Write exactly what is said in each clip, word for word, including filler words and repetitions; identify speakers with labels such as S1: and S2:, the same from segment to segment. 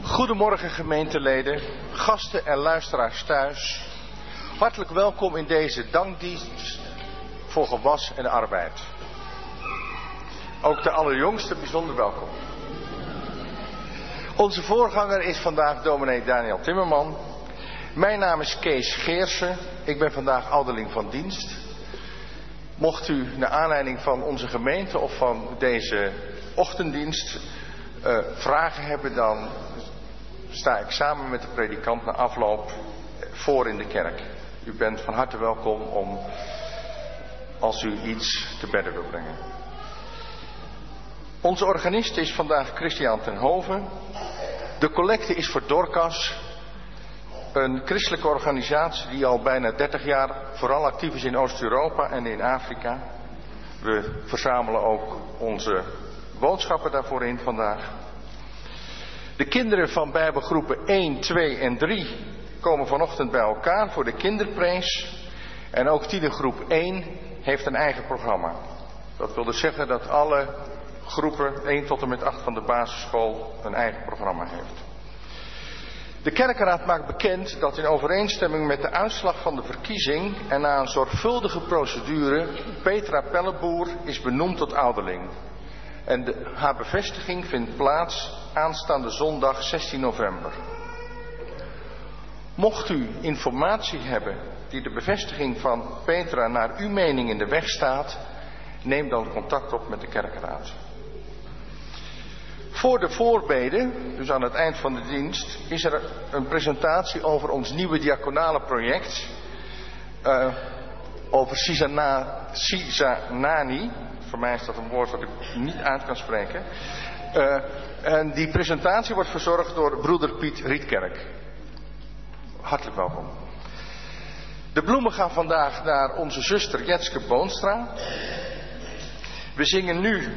S1: Goedemorgen gemeenteleden, gasten en luisteraars thuis. Hartelijk welkom in deze dankdienst voor gewas en arbeid. Ook de allerjongste bijzonder welkom. Onze voorganger is vandaag dominee Daniel Timmerman. Mijn naam is Kees Geersen. Ik ben vandaag ouderling van dienst. Mocht u naar aanleiding van onze gemeente of van deze ochtenddienst uh, vragen hebben, dan sta ik samen met de predikant na afloop voor in de kerk. U bent van harte welkom om, als u iets te bedden wil brengen. Onze organist is vandaag Christian ten Hove. De collecte is voor Dorcas, een christelijke organisatie die al bijna dertig jaar vooral actief is in Oost-Europa en in Afrika. We verzamelen ook onze boodschappen daarvoor in vandaag. De kinderen van Bijbelgroepen één, twee en drie komen vanochtend bij elkaar voor de kinderprees. En ook tienergroep één heeft een eigen programma. Dat wil dus zeggen dat alle groepen één tot en met acht van de basisschool een eigen programma heeft. De kerkenraad maakt bekend dat in overeenstemming met de uitslag van de verkiezing en na een zorgvuldige procedure Petra Pelleboer is benoemd tot ouderling. En de, haar bevestiging vindt plaats aanstaande zondag zestien november. Mocht u informatie hebben die de bevestiging van Petra naar uw mening in de weg staat, neem dan contact op met de kerkenraad. Voor de voorbeden, dus aan het eind van de dienst, is er een presentatie over ons nieuwe diaconale project. Uh, over Sizana, Sizanani. Voor mij is dat een woord wat ik niet uit kan spreken. Uh, en die presentatie wordt verzorgd door broeder Piet Rietkerk. Hartelijk welkom. De bloemen gaan vandaag naar onze zuster Jetske Boonstra. We zingen nu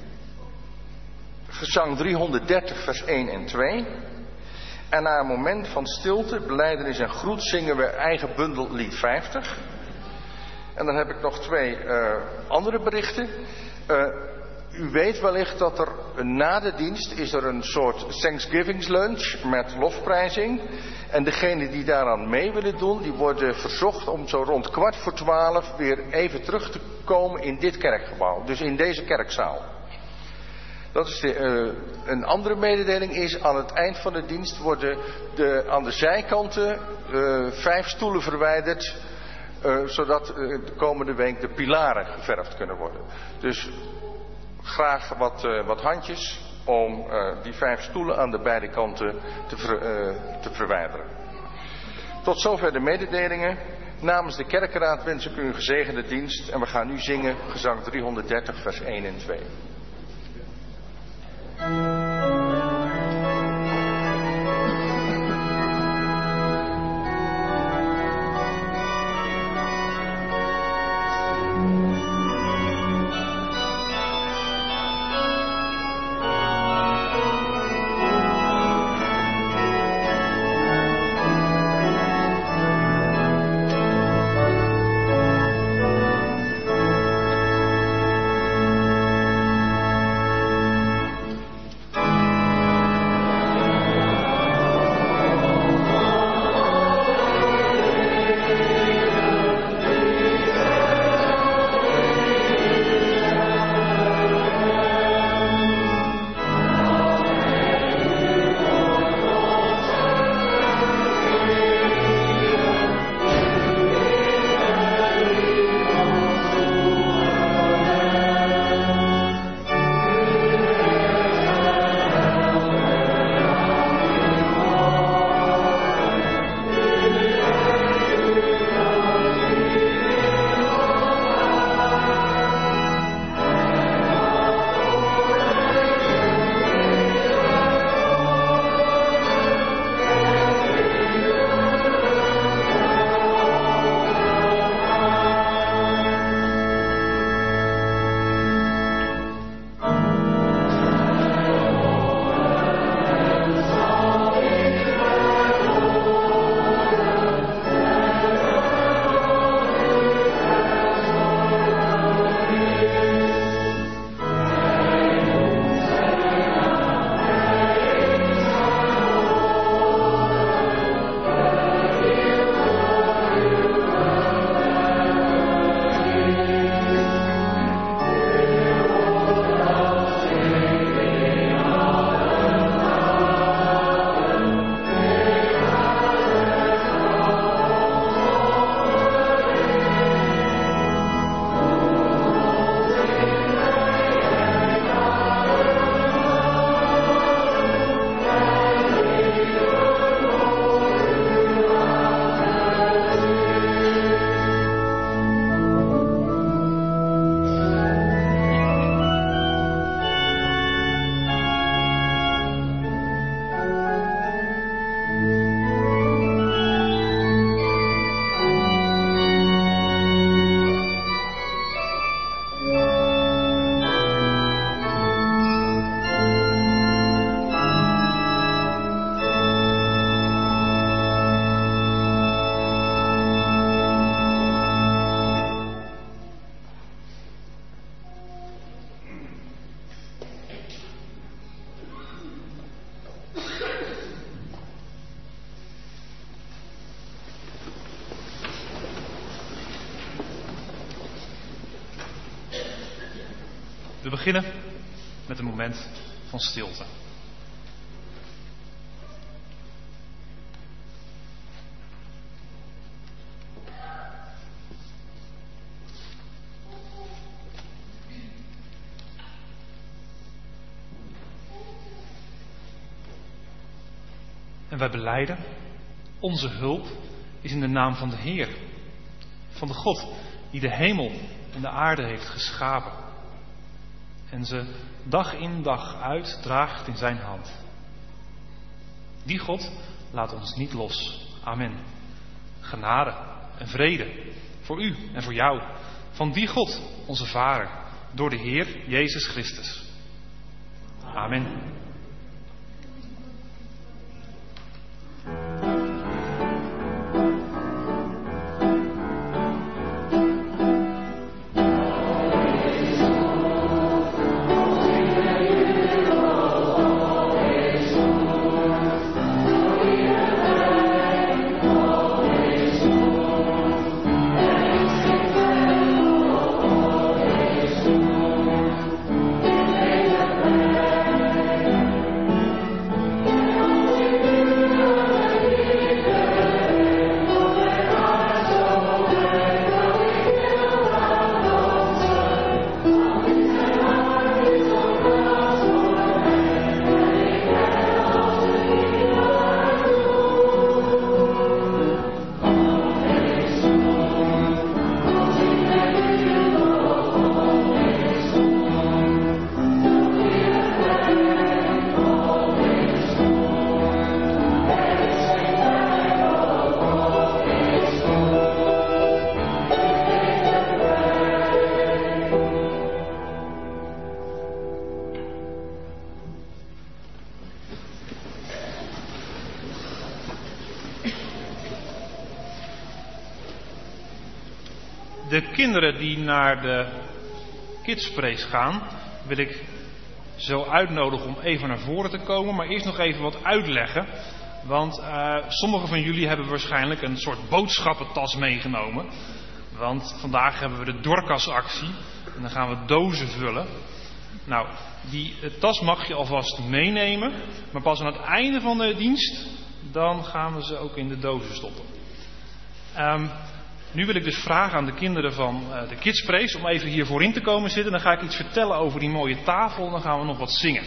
S1: gezang driehonderddertig vers één en twee. En na een moment van stilte, belijdenis en groet zingen we eigen bundel lied vijftig. En dan heb ik nog twee uh, andere berichten. Uh, u weet wellicht dat er na de dienst is er een soort Thanksgivingslunch met lofprijzing. En degenen die daaraan mee willen doen, die worden verzocht om zo rond kwart voor twaalf weer even terug te komen in dit kerkgebouw. Dus in deze kerkzaal. Dat is de, uh, een andere mededeling is, aan het eind van de dienst worden de, aan de zijkanten uh, vijf stoelen verwijderd. Uh, zodat uh, de komende week de pilaren geverfd kunnen worden. Dus graag wat, uh, wat handjes om uh, die vijf stoelen aan de beide kanten te, ver, uh, te verwijderen. Tot zover de mededelingen. Namens de kerkenraad wens ik u een gezegende dienst. En we gaan nu zingen gezang driehonderddertig vers één en twee.
S2: Thank beginnen met een moment van stilte. En wij belijden, onze hulp is in de naam van de Heer, van de God die de hemel en de aarde heeft geschapen en ze dag in dag uit draagt in zijn hand. Die God laat ons niet los. Amen. Genade en vrede voor u en voor jou, van die God, onze Vader, door de Heer Jezus Christus. Amen. De kinderen die naar de kidspraise gaan, wil ik zo uitnodigen om even naar voren te komen. Maar eerst nog even wat uitleggen. Want uh, sommigen van jullie hebben waarschijnlijk een soort boodschappentas meegenomen. Want vandaag hebben we de Dorcas-actie. En dan gaan we dozen vullen. Nou, die tas mag je alvast meenemen. Maar pas aan het einde van de dienst, dan gaan we ze ook in de dozen stoppen. Um, Nu wil ik dus vragen aan de kinderen van uh, de kidspraise om even hier voorin te komen zitten. Dan ga ik iets vertellen over die mooie tafel en dan gaan we nog wat zingen.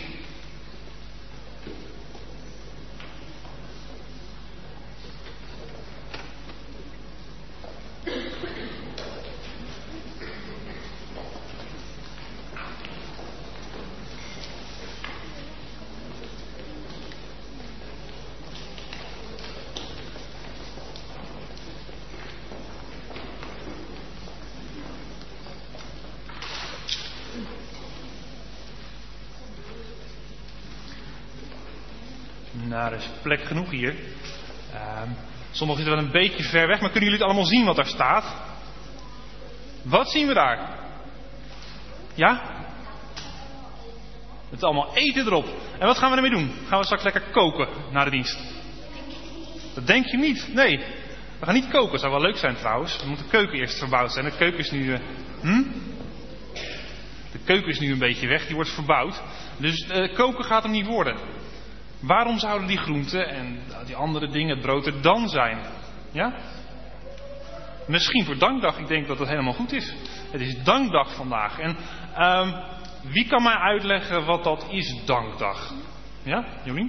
S2: Nou, er is plek genoeg hier. Uh, sommigen zitten wel een beetje ver weg, maar kunnen jullie het allemaal zien wat daar staat? Wat zien we daar? Ja? Het is allemaal eten erop. En wat gaan we ermee doen? Gaan we straks lekker koken na de dienst? Dat denk je niet. Nee. We gaan niet koken. Dat zou wel leuk zijn trouwens. Dan moet de keuken eerst verbouwd zijn. De keuken is nu... Uh, hm? De keuken is nu een beetje weg. Die wordt verbouwd. Dus uh, koken gaat hem niet worden. Waarom zouden die groenten en die andere dingen, het brood er dan zijn? Ja? Misschien voor dankdag. Ik denk dat het helemaal goed is. Het is dankdag vandaag. En um, wie kan mij uitleggen wat dat is, dankdag? Ja, Jolien?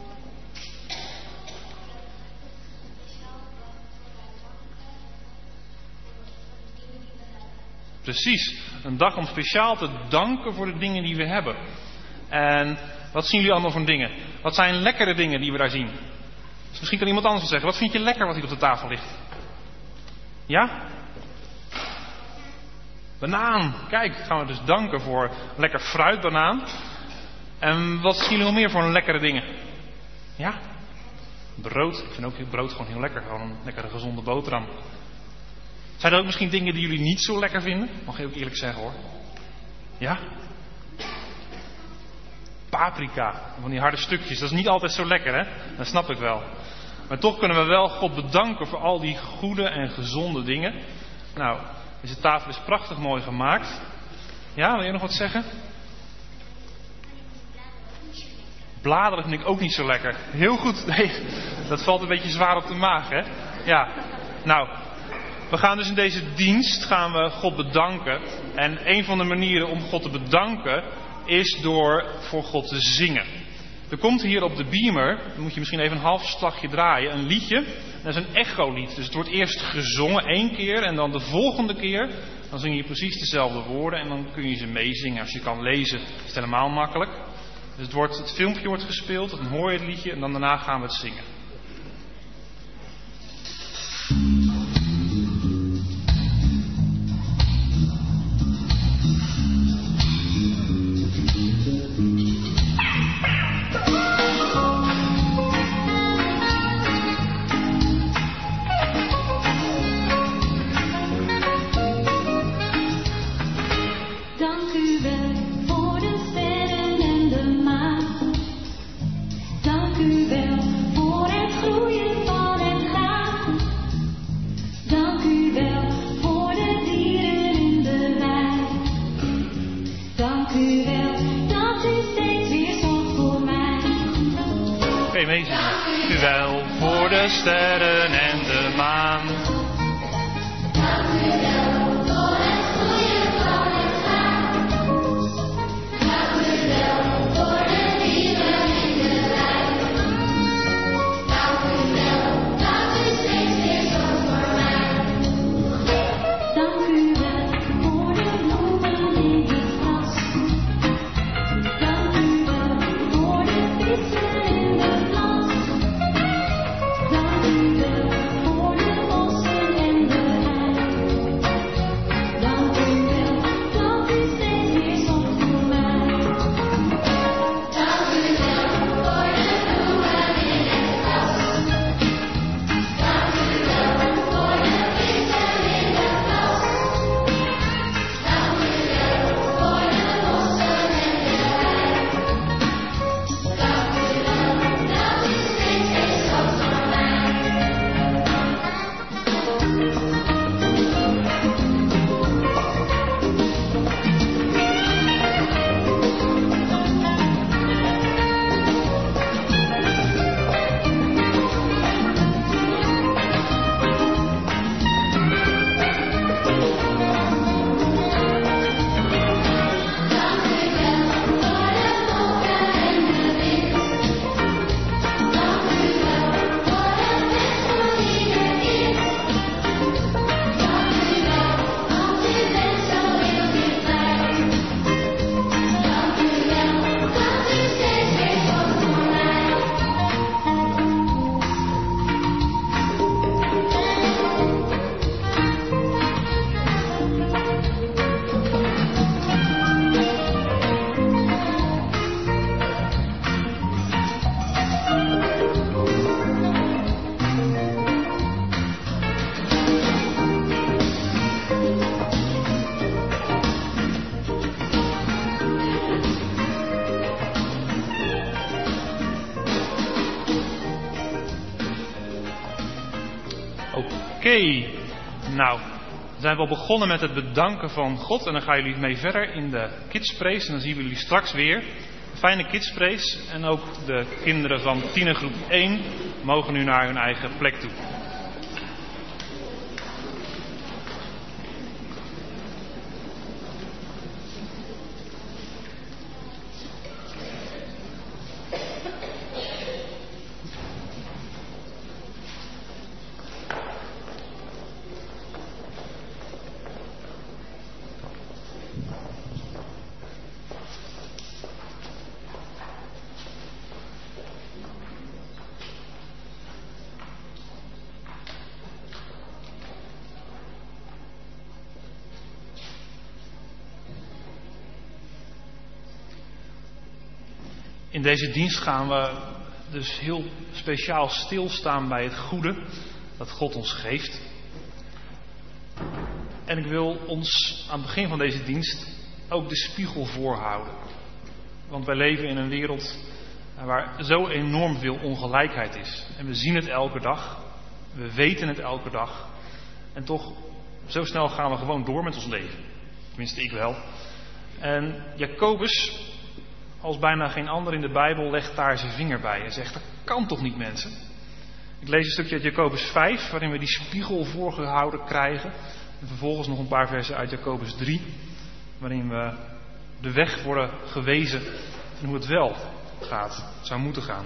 S2: Precies. Een dag om speciaal te danken voor de dingen die we hebben. En wat zien jullie allemaal voor dingen? Wat zijn lekkere dingen die we daar zien? Dus misschien kan iemand anders wat zeggen. Wat vind je lekker wat hier op de tafel ligt? Ja? Banaan. Kijk, gaan we dus danken voor lekker fruit, banaan. En wat zien jullie nog meer voor lekkere dingen? Ja? Brood. Ik vind ook brood gewoon heel lekker. Gewoon een lekkere gezonde boterham. Zijn er ook misschien dingen die jullie niet zo lekker vinden? Mag ik ook eerlijk zeggen hoor. Ja? Paprika, van die harde stukjes. Dat is niet altijd zo lekker, hè? Dat snap ik wel. Maar toch kunnen we wel God bedanken voor al die goede en gezonde dingen. Nou, deze tafel is prachtig mooi gemaakt. Ja, wil je nog wat zeggen? Bladeren vind ik ook niet zo lekker. Heel goed. Nee, dat valt een beetje zwaar op de maag, hè? Ja. Nou, we gaan dus in deze dienst gaan we God bedanken. En een van de manieren om God te bedanken is door voor God te zingen. Er komt hier op de beamer, dan moet je misschien even een half slagje draaien, een liedje. Dat is een echolied. Dus het wordt eerst gezongen één keer en dan de volgende keer. Dan zing je precies dezelfde woorden en dan kun je ze meezingen. Als je kan lezen is het helemaal makkelijk. Dus het, wordt, het filmpje wordt gespeeld, dan hoor je het liedje en dan daarna gaan we het zingen. Dank u wel voor de sterren en de maan. Dank u wel voor het groeien van het graan. Dank u wel voor de dieren in de wei. Dank u wel dat u steeds weer zorgt voor mij. Dank u wel voor de bloemen in het gras. Dank u wel voor de vissen in de plas. Dank u wel voor de bossen en de hei. Dank u wel dat u steeds weer zorgt voor mij. Dank u wel voor de bloemen in het gras. Dank u wel voor de vissen in de plas. Dank u wel voor de bossen en de hei. Dank u wel dat u steeds weer zorgt voor mij. Oké, nou, dan zijn we al begonnen met het bedanken van God en dan gaan jullie mee verder in de kidspraise en dan zien we jullie straks weer. Een fijne kidspraise en ook de kinderen van tienergroep één mogen nu naar hun eigen plek toe. In deze dienst gaan we dus heel speciaal stilstaan bij het goede dat God ons geeft. En ik wil ons aan het begin van deze dienst ook de spiegel voorhouden. Want wij leven in een wereld waar zo enorm veel ongelijkheid is. En we zien het elke dag. We weten het elke dag. En toch, zo snel gaan we gewoon door met ons leven. Tenminste, ik wel. En Jacobus als bijna geen ander in de Bijbel legt daar zijn vinger bij en zegt, dat kan toch niet, mensen? Ik lees een stukje uit Jacobus vijf, waarin we die spiegel voorgehouden krijgen. En vervolgens nog een paar versen uit Jacobus drie, waarin we de weg worden gewezen en hoe het wel gaat, zou moeten gaan.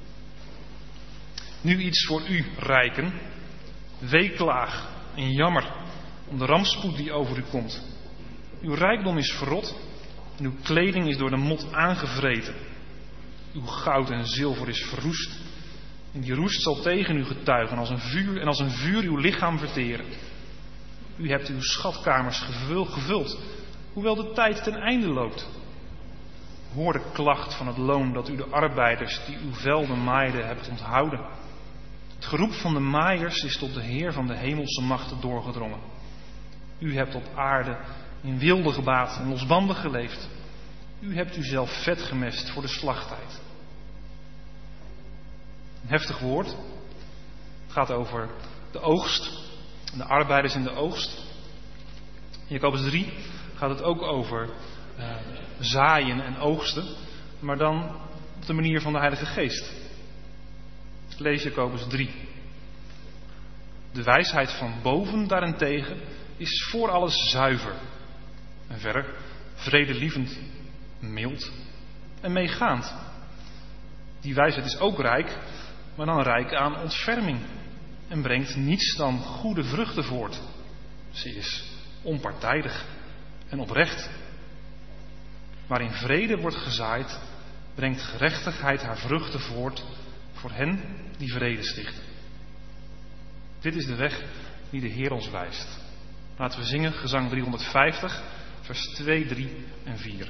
S2: Nu iets voor u, rijken. Weeklaag en jammer om de rampspoed die over u komt. Uw rijkdom is verrot en uw kleding is door de mot aangevreten. Uw goud en zilver is verroest. En die roest zal tegen u getuigen als een vuur en als een vuur uw lichaam verteren. U hebt uw schatkamers gevuld, hoewel de tijd ten einde loopt. Hoor de klacht van het loon dat u de arbeiders die uw velden maaiden hebt onthouden. Het geroep van de maaiers is tot de Heer van de hemelse machten doorgedrongen. U hebt op aarde in wilde gebaat en losbandig geleefd. U hebt uzelf vet gemest voor de slachttijd. Een heftig woord. Het gaat over de oogst. En de arbeiders in de oogst. In Jacobus drie gaat het ook over uh, zaaien en oogsten. Maar dan op de manier van de Heilige Geest. Lees Jacobus drie. De wijsheid van boven daarentegen is voor alles zuiver. En verder vredelievend, mild en meegaand. Die wijsheid is ook rijk, maar dan rijk aan ontferming. En brengt niets dan goede vruchten voort. Ze is onpartijdig en oprecht. Waarin vrede wordt gezaaid, brengt gerechtigheid haar vruchten voort voor hen die vrede stichten. Dit is de weg die de Heer ons wijst. Laten we zingen gezang driehonderdvijftig, vers twee, drie en vier.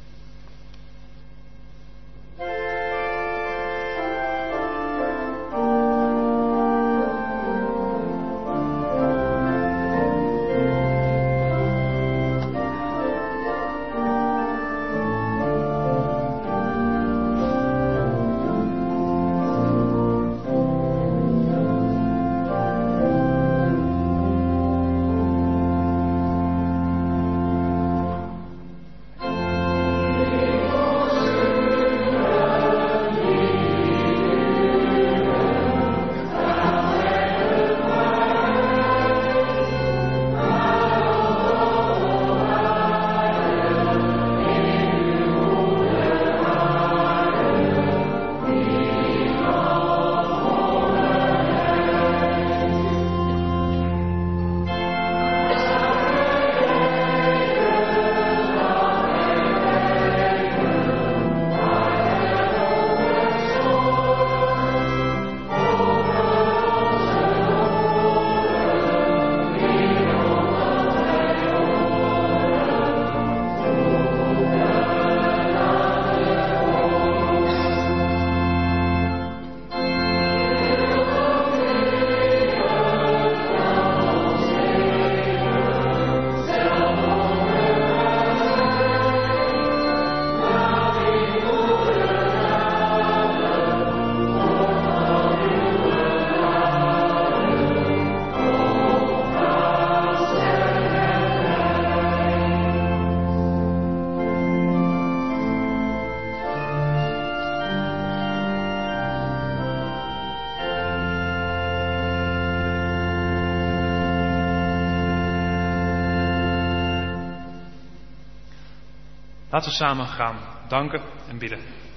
S2: Laten we samen gaan danken en bidden.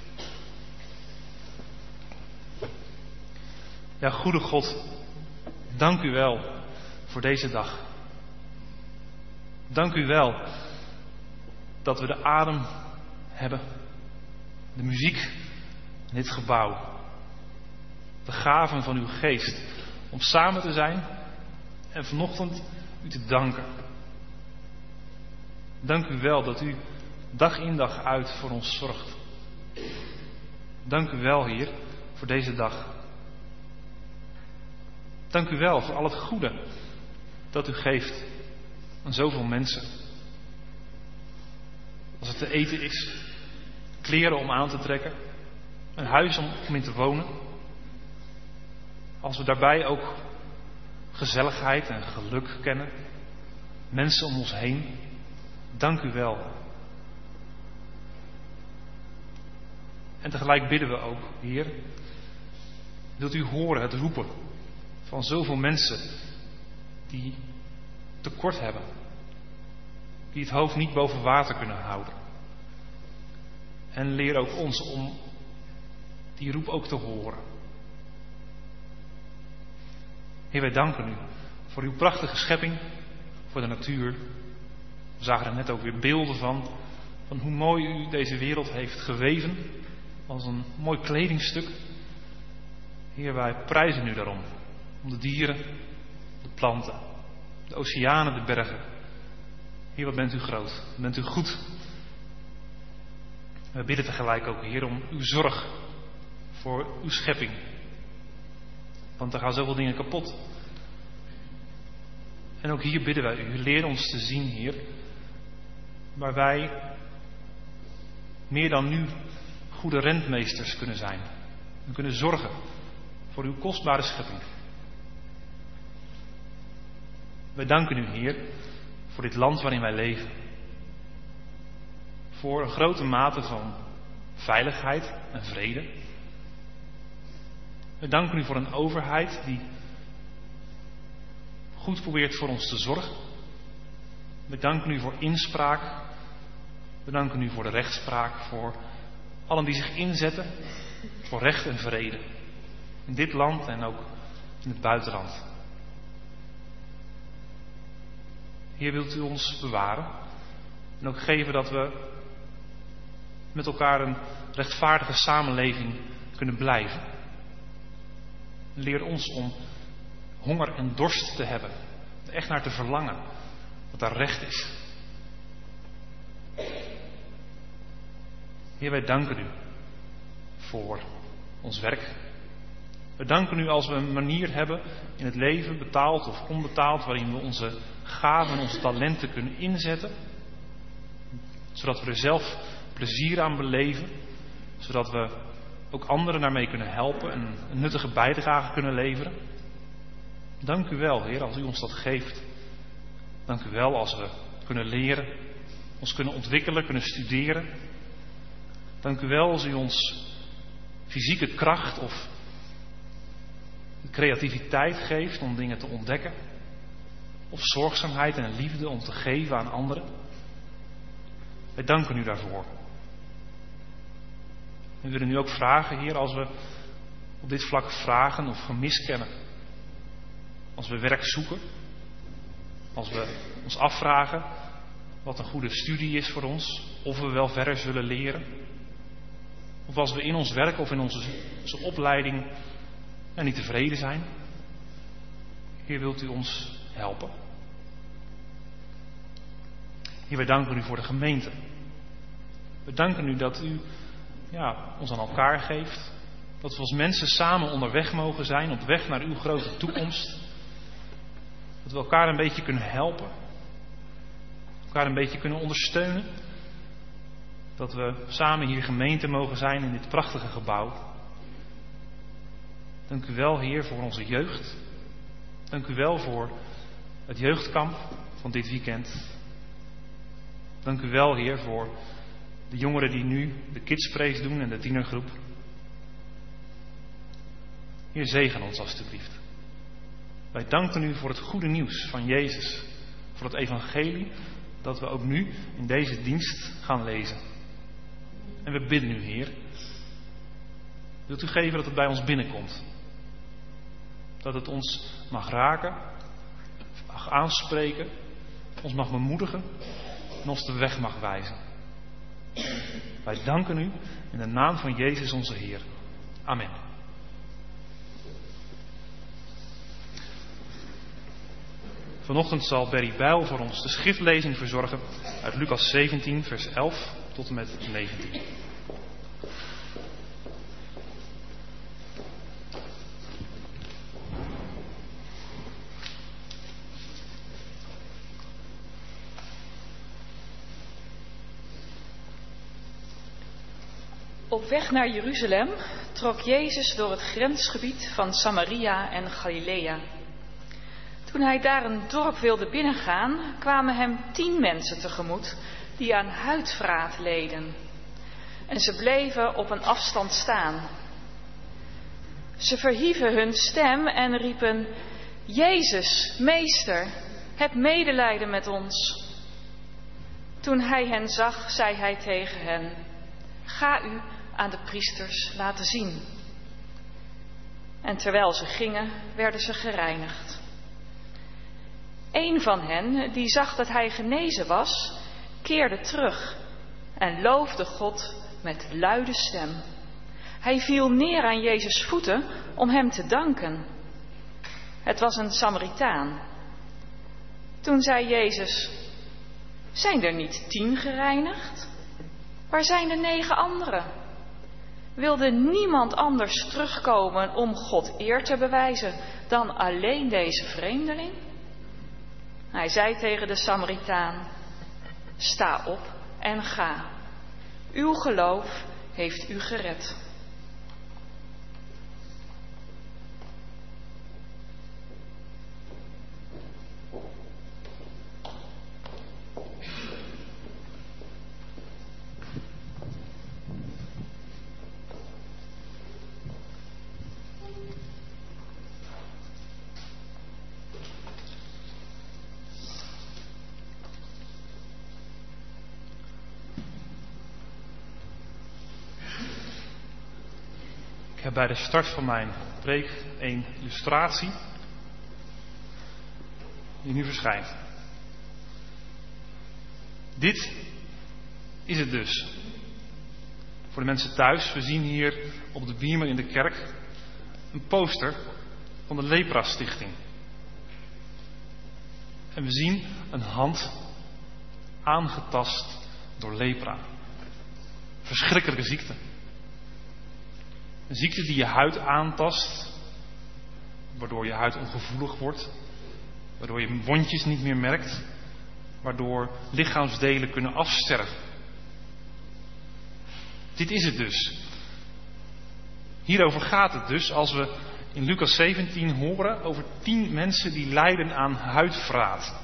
S2: Ja, goede God, dank u wel voor deze dag. Dank u wel dat we de adem hebben, de muziek in dit gebouw, de gaven van uw geest om samen te zijn en vanochtend u te danken. Dank u wel dat u dag in dag uit voor ons zorgt. Dank u wel, Heer, voor deze dag. Dank u wel voor al het goede dat u geeft aan zoveel mensen. Als het te eten is, kleren om aan te trekken, een huis om in te wonen. Als we daarbij ook gezelligheid en geluk kennen, mensen om ons heen. Dank u wel. En tegelijk bidden we ook, Heer, wilt u horen het roepen van zoveel mensen die tekort hebben. Die het hoofd niet boven water kunnen houden. En leer ook ons om die roep ook te horen. Heer, wij danken u voor uw prachtige schepping, voor de natuur. We zagen er net ook weer beelden van, van hoe mooi u deze wereld heeft geweven, als een mooi kledingstuk. Heer, wij prijzen u daarom, om de dieren, de planten, de oceanen, de bergen. Heer, wat bent u groot, wat bent u goed. We bidden tegelijk ook, Heer, om uw zorg voor uw schepping. Want er gaan zoveel dingen kapot. En ook hier bidden wij u, leer ons te zien, Heer, waar wij meer dan nu goede rentmeesters kunnen zijn. En kunnen zorgen voor uw kostbare schepping. Wij danken u, Heer, voor dit land waarin wij leven. Voor een grote mate van veiligheid en vrede. We danken u voor een overheid die goed probeert voor ons te zorgen. We danken u voor inspraak. We danken u voor de rechtspraak. Voor allen die zich inzetten voor recht en vrede. In dit land en ook in het buitenland. Heer, wilt u ons bewaren. En ook geven dat we met elkaar een rechtvaardige samenleving kunnen blijven. Leer ons om honger en dorst te hebben. Er echt naar te verlangen. Dat daar recht is. Heer, wij danken u voor ons werk. We danken u als we een manier hebben in het leven, betaald of onbetaald, waarin we onze gaven en onze talenten kunnen inzetten. Zodat we er zelf plezier aan beleven. Zodat we ook anderen daarmee kunnen helpen en een nuttige bijdrage kunnen leveren. Dank u wel, Heer, als u ons dat geeft. Dank u wel als we kunnen leren, ons kunnen ontwikkelen, kunnen studeren. Dank u wel als u ons fysieke kracht of creativiteit geeft om dingen te ontdekken. Of zorgzaamheid en liefde om te geven aan anderen. Wij danken u daarvoor. We willen u ook vragen, Heer, als we op dit vlak vragen of gemis kennen. Als we werk zoeken. Als we ons afvragen wat een goede studie is voor ons. Of we wel verder zullen leren. Of als we in ons werk of in onze, onze opleiding ja, niet tevreden zijn. Heer, wilt u ons helpen? Heer, wij danken u voor de gemeente. We danken u dat u ja, ons aan elkaar geeft. Dat we als mensen samen onderweg mogen zijn op weg naar uw grote toekomst. Dat we elkaar een beetje kunnen helpen. Elkaar een beetje kunnen ondersteunen. Dat we samen hier gemeente mogen zijn in dit prachtige gebouw. Dank u wel, Heer, voor onze jeugd. Dank u wel voor het jeugdkamp van dit weekend. Dank u wel, Heer, voor de jongeren die nu de kidspraise doen en de tienergroep. Heer, zegen ons alstublieft. Wij danken u voor het goede nieuws van Jezus. Voor het evangelie dat we ook nu in deze dienst gaan lezen. En we bidden u, Heer. Wilt u geven dat het bij ons binnenkomt. Dat het ons mag raken, mag aanspreken, ons mag bemoedigen en ons de weg mag wijzen. Wij danken u in de naam van Jezus onze Heer. Amen. Vanochtend zal Berry Bijl voor ons de schriftlezing verzorgen uit Lucas zeventien, vers elf tot en met negentien.
S3: Op weg naar Jeruzalem trok Jezus door het grensgebied van Samaria en Galilea. Toen hij daar een dorp wilde binnengaan, kwamen hem tien mensen tegemoet die aan huidvraat leden. en ze bleven op een afstand staan. Ze verhieven hun stem en riepen: Jezus, meester, heb medelijden met ons. Toen hij hen zag, zei hij tegen hen: Ga u aan de priesters laten zien. En terwijl ze gingen, werden ze gereinigd. Een van hen, die zag dat hij genezen was, keerde terug en loofde God met luide stem. Hij viel neer aan Jezus' voeten om hem te danken. Het was een Samaritaan. Toen zei Jezus: Zijn er niet tien gereinigd? Waar zijn de negen anderen? Wilde niemand anders terugkomen om God eer te bewijzen dan alleen deze vreemdeling? Hij zei tegen de Samaritaan: Sta op en ga. Uw geloof heeft u gered.
S2: Ik heb bij de start van mijn preek een illustratie die nu verschijnt. Dit is het dus. Voor de mensen thuis, we zien hier op de beamer in de kerk een poster van de Lepra Stichting. En we zien een hand aangetast door lepra. Verschrikkelijke ziekte. Een ziekte die je huid aantast, waardoor je huid ongevoelig wordt, waardoor je wondjes niet meer merkt, waardoor lichaamsdelen kunnen afsterven. Dit is het dus. Hierover gaat het dus als we in Lucas zeventien horen over tien mensen die lijden aan huidvraat.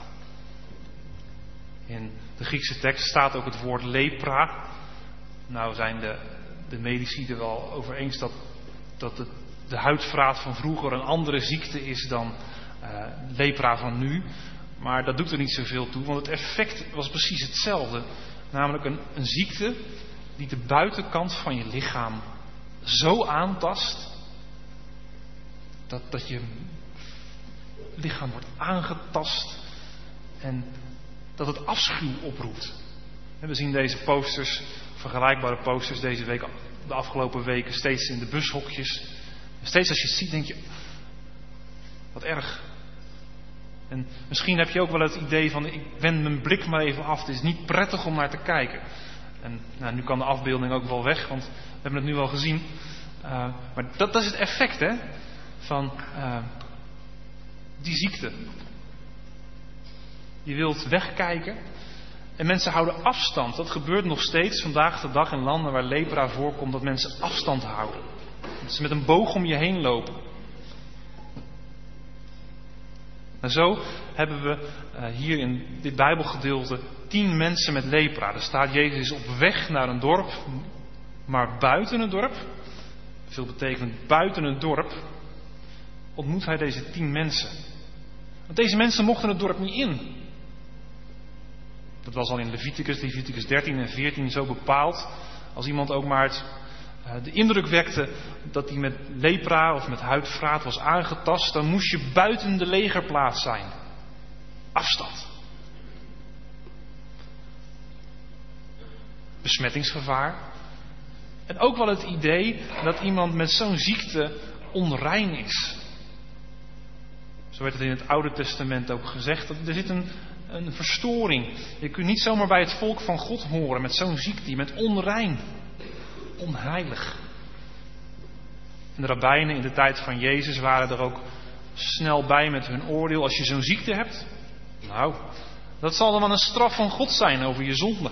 S2: In de Griekse tekst staat ook het woord lepra. Nou zijn de... de medici er wel over eens dat, dat het, de huidvraat van vroeger een andere ziekte is dan uh, lepra van nu. Maar dat doet er niet zoveel toe, want het effect was precies hetzelfde. Namelijk een, een ziekte die de buitenkant van je lichaam zo aantast dat, dat je lichaam wordt aangetast en dat het afschuw oproept. En we zien deze posters, vergelijkbare posters deze week, de afgelopen weken, steeds in de bushokjes. En steeds als je het ziet, denk je: wat erg. En misschien heb je ook wel het idee van: ik wend mijn blik maar even af. Het is niet prettig om naar te kijken. En nou, nu kan de afbeelding ook wel weg, want we hebben het nu wel gezien. Uh, maar dat, dat is het effect, hè, van uh, die ziekte. Je wilt wegkijken. En mensen houden afstand. Dat gebeurt nog steeds vandaag de dag in landen waar lepra voorkomt, dat mensen afstand houden. Dat ze met een boog om je heen lopen. En zo hebben we uh, hier in dit Bijbelgedeelte tien mensen met lepra. Er staat: Jezus is op weg naar een dorp, maar buiten het dorp, veel betekent buiten het dorp, ontmoet hij deze tien mensen. Want deze mensen mochten het dorp niet in. Dat was al in Leviticus, Leviticus dertien en veertien zo bepaald. Als iemand ook maar het, uh, de indruk wekte dat hij met lepra of met huidvraat was aangetast, dan moest je buiten de legerplaats zijn. Afstand. Besmettingsgevaar. En ook wel het idee dat iemand met zo'n ziekte onrein is. Zo werd het in het Oude Testament ook gezegd. Dat er zit een, een verstoring. Je kunt niet zomaar bij het volk van God horen met zo'n ziekte. Je bent onrein. Onheilig. En de rabbijnen in de tijd van Jezus waren er ook snel bij met hun oordeel. Als je zo'n ziekte hebt, nou, dat zal dan wel een straf van God zijn over je zonde.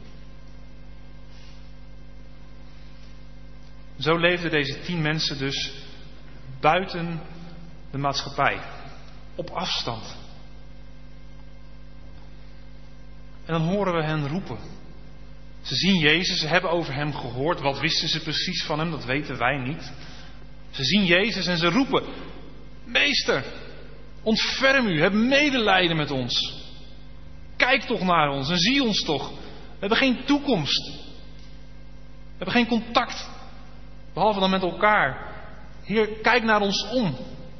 S2: Zo leefden deze tien mensen dus buiten de maatschappij. Op afstand. En dan horen we hen roepen. Ze zien Jezus, ze hebben over hem gehoord. Wat wisten ze precies van hem? Dat weten wij niet. Ze zien Jezus en ze roepen: Meester, ontferm u, heb medelijden met ons. Kijk toch naar ons en zie ons toch. We hebben geen toekomst. We hebben geen contact. Behalve dan met elkaar. Heer, kijk naar ons om.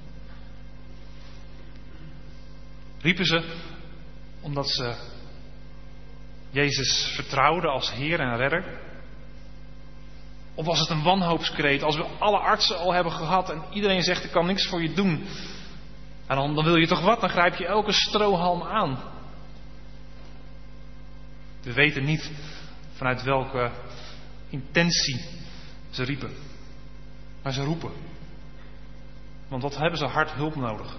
S2: Riepen ze omdat ze Jezus vertrouwden als Heer en Redder? Of was het een wanhoopskreet als we alle artsen al hebben gehad en iedereen zegt: ik kan niks voor je doen. En dan, dan wil je toch wat? Dan grijp je elke strohalm aan. We weten niet vanuit welke intentie ze riepen. Maar ze roepen. Want wat hebben ze hard hulp nodig?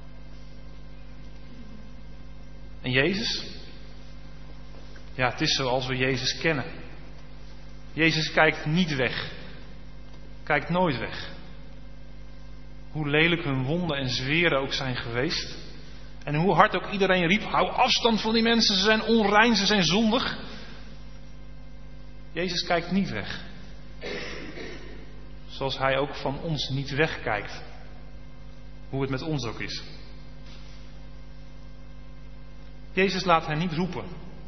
S2: En Jezus? Ja, het is zoals we Jezus kennen. Jezus kijkt niet weg. Kijkt nooit weg. Hoe lelijk hun wonden en zweren ook zijn geweest. En hoe hard ook iedereen riep: hou afstand van die mensen, ze zijn onrein, ze zijn zondig. Jezus kijkt niet weg. Zoals hij ook van ons niet wegkijkt. Hoe het met ons ook is. Jezus laat hen niet roepen.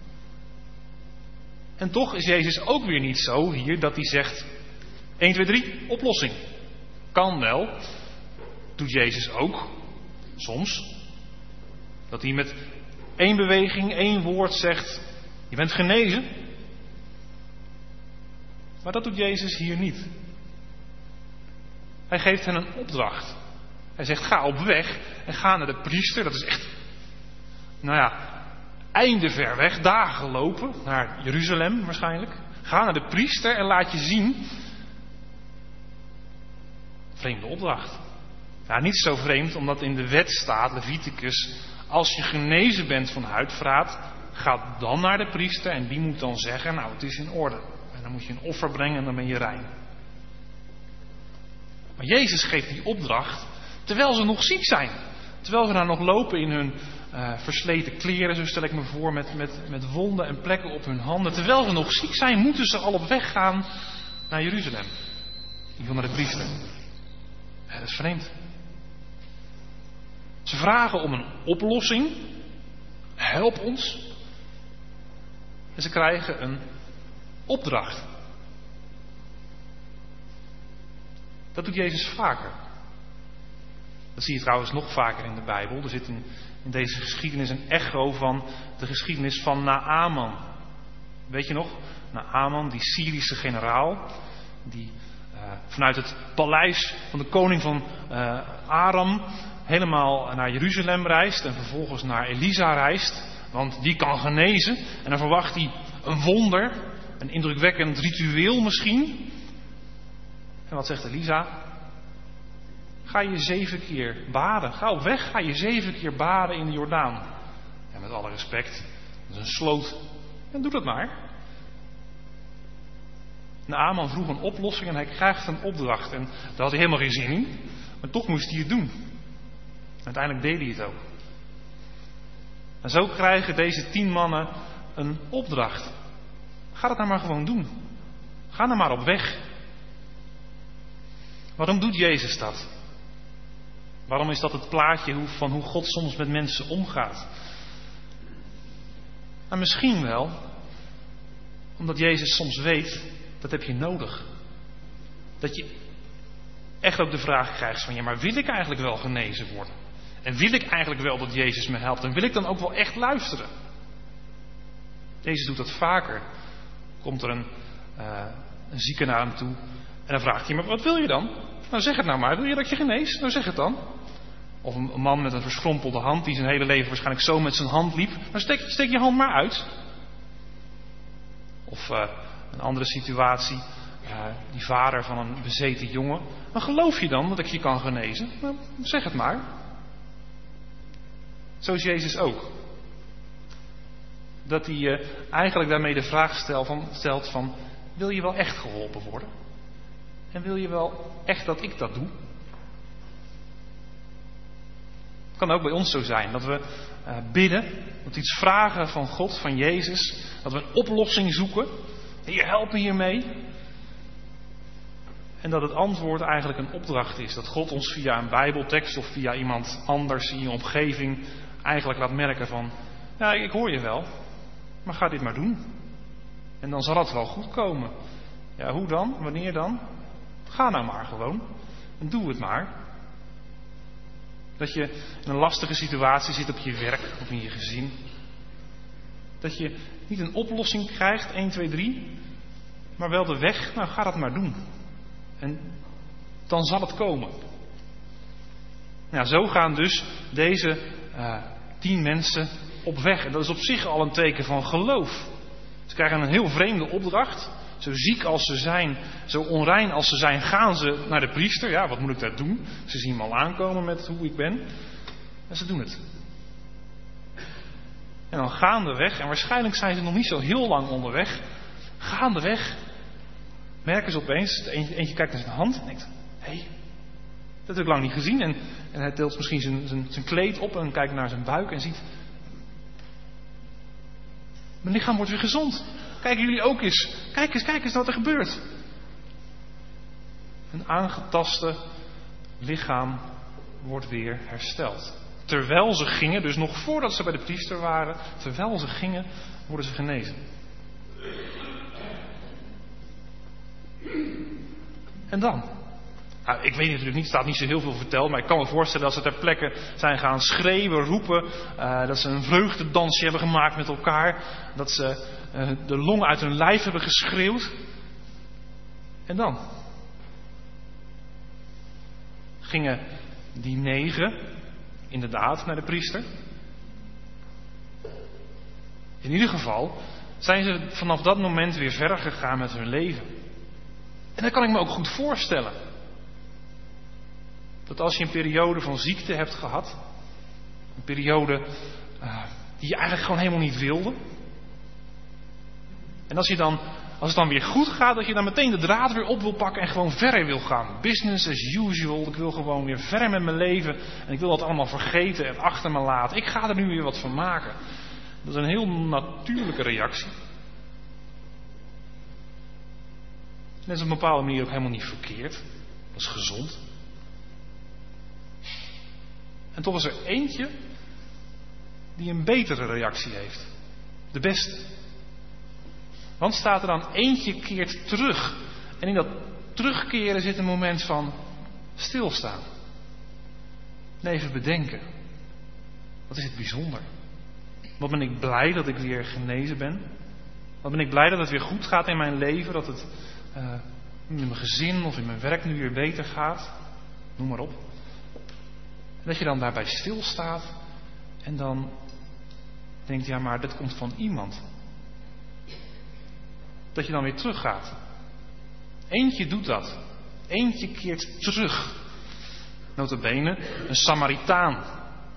S2: En toch is Jezus ook weer niet zo hier dat hij zegt: één, twee, drie, oplossing. Kan wel. Doet Jezus ook. Soms. Dat hij met één beweging, één woord zegt: je bent genezen. Maar dat doet Jezus hier niet. Hij geeft hen een opdracht. Hij zegt: ga op weg en ga naar de priester. Dat is echt, nou ja, einde ver weg, dagen lopen, naar Jeruzalem waarschijnlijk. Ga naar de priester en laat je zien. Vreemde opdracht. Ja, niet zo vreemd, omdat in de wet staat, Leviticus: als je genezen bent van huidvraat, ga dan naar de priester en die moet dan zeggen: nou, het is in orde. En dan moet je een offer brengen en dan ben je rein. Maar Jezus geeft die opdracht terwijl ze nog ziek zijn. Terwijl ze daar nog lopen in hun uh, versleten kleren, zo stel ik me voor, met, met, met wonden en plekken op hun handen. Terwijl ze nog ziek zijn, moeten ze al op weg gaan naar Jeruzalem. In ieder geval naar de priester. Ja, dat is vreemd. Ze vragen om een oplossing. Help ons. En ze krijgen een opdracht. Dat doet Jezus vaker. Dat zie je trouwens nog vaker in de Bijbel. Er zit in, in deze geschiedenis een echo van de geschiedenis van Naaman. Weet je nog? Naaman, die Syrische generaal. Die uh, vanuit het paleis van de koning van uh, Aram helemaal naar Jeruzalem reist. En vervolgens naar Elisa reist. Want die kan genezen. En dan verwacht hij een wonder. Een indrukwekkend ritueel misschien. En wat zegt Elisa? Ga je zeven keer baden. Ga op weg, ga je zeven keer baden in de Jordaan. En met alle respect, dat is een sloot. En doe dat maar. Naaman vroeg een oplossing en hij krijgt een opdracht. En daar had hij helemaal geen zin in. Maar toch moest hij het doen. Uiteindelijk deed hij het ook. En zo krijgen deze tien mannen een opdracht. Ga dat nou maar gewoon doen. Ga nou maar op weg. Waarom doet Jezus dat? Waarom is dat het plaatje van hoe God soms met mensen omgaat? Nou, misschien wel omdat Jezus soms weet, dat heb je nodig. Dat je echt ook de vraag krijgt van: ja, maar wil ik eigenlijk wel genezen worden? En wil ik eigenlijk wel dat Jezus me helpt? En wil ik dan ook wel echt luisteren? Jezus doet dat vaker. Komt er een, uh, een zieke naar hem toe en dan vraagt hij: maar wat wil je dan? Nou, zeg het nou maar. Wil je dat je geneest? Nou, zeg het dan. Of een, een man met een verschrompelde hand die zijn hele leven waarschijnlijk zo met zijn hand liep. Nou, steek, steek je hand maar uit. Of uh, een andere situatie. Uh, die vader van een bezeten jongen. Maar geloof je dan dat ik je kan genezen? Nou, zeg het maar. Zo is Jezus ook. Dat hij uh, eigenlijk daarmee de vraag stelt van, stelt van: wil je wel echt geholpen worden? En wil je wel echt dat ik dat doe? Het kan ook bij ons zo zijn dat we uh, bidden, dat we iets vragen van God, van Jezus, dat we een oplossing zoeken. Heer, help me hiermee. En dat het antwoord eigenlijk een opdracht is. Dat God ons via een Bijbeltekst of via iemand anders in je omgeving eigenlijk laat merken van, ja, ik hoor je wel, maar ga dit maar doen. En dan zal het wel goed komen. Ja, hoe dan? Wanneer dan? Ga nou maar gewoon. En doe het maar. Dat je in een lastige situatie zit op je werk of in je gezin. Dat je niet een oplossing krijgt, één, twee, drie, maar wel de weg. Nou, ga dat maar doen. En dan zal het komen. Nou, zo gaan dus deze uh, tien mensen op weg. En dat is op zich al een teken van geloof. Ze krijgen een heel vreemde opdracht. Zo ziek als ze zijn, zo onrein als ze zijn, gaan ze naar de priester. Ja, wat moet ik daar doen? Ze zien me al aankomen met hoe ik ben. En ze doen het. En dan gaandeweg, en waarschijnlijk zijn ze nog niet zo heel lang onderweg. Gaandeweg merken ze opeens, eentje, eentje kijkt naar zijn hand en denkt, hé, hey, dat heb ik lang niet gezien. En, en hij tilt misschien zijn, zijn, zijn kleed op en kijkt naar zijn buik en ziet, mijn lichaam wordt weer gezond. Kijken jullie ook eens. Kijk eens, kijk eens wat er gebeurt. Een aangetaste lichaam wordt weer hersteld. Terwijl ze gingen, dus nog voordat ze bij de priester waren, terwijl ze gingen, worden ze genezen. En dan? Nou, ik weet natuurlijk niet, er staat niet zo heel veel verteld, maar ik kan me voorstellen dat ze ter plekke zijn gaan schreeuwen, roepen, uh, dat ze een vreugdedansje hebben gemaakt met elkaar, dat ze uh, de longen uit hun lijf hebben geschreeuwd. En dan? Gingen die negen inderdaad naar de priester? In ieder geval zijn ze vanaf dat moment weer verder gegaan met hun leven. En dat kan ik me ook goed voorstellen. Dat als je een periode van ziekte hebt gehad, een periode uh, die je eigenlijk gewoon helemaal niet wilde. En als, je dan, als het dan weer goed gaat, dat je dan meteen de draad weer op wil pakken en gewoon verder wil gaan. Business as usual, ik wil gewoon weer verder met mijn leven en ik wil dat allemaal vergeten en achter me laten. Ik ga er nu weer wat van maken. Dat is een heel natuurlijke reactie. En dat is op een bepaalde manier ook helemaal niet verkeerd. Dat is gezond. En toch is er eentje die een betere reactie heeft. De beste. Want staat er dan eentje keert terug. En in dat terugkeren zit een moment van stilstaan. En even bedenken. Wat is het bijzonder. Wat ben ik blij dat ik weer genezen ben. Wat ben ik blij dat het weer goed gaat in mijn leven. Dat het uh, in mijn gezin of in mijn werk nu weer beter gaat. Noem maar op. En dat je dan daarbij stilstaat. En dan denkt, ja maar dit komt van iemand. Dat je dan weer teruggaat. Eentje doet dat. Eentje keert terug. Nota bene, een Samaritaan.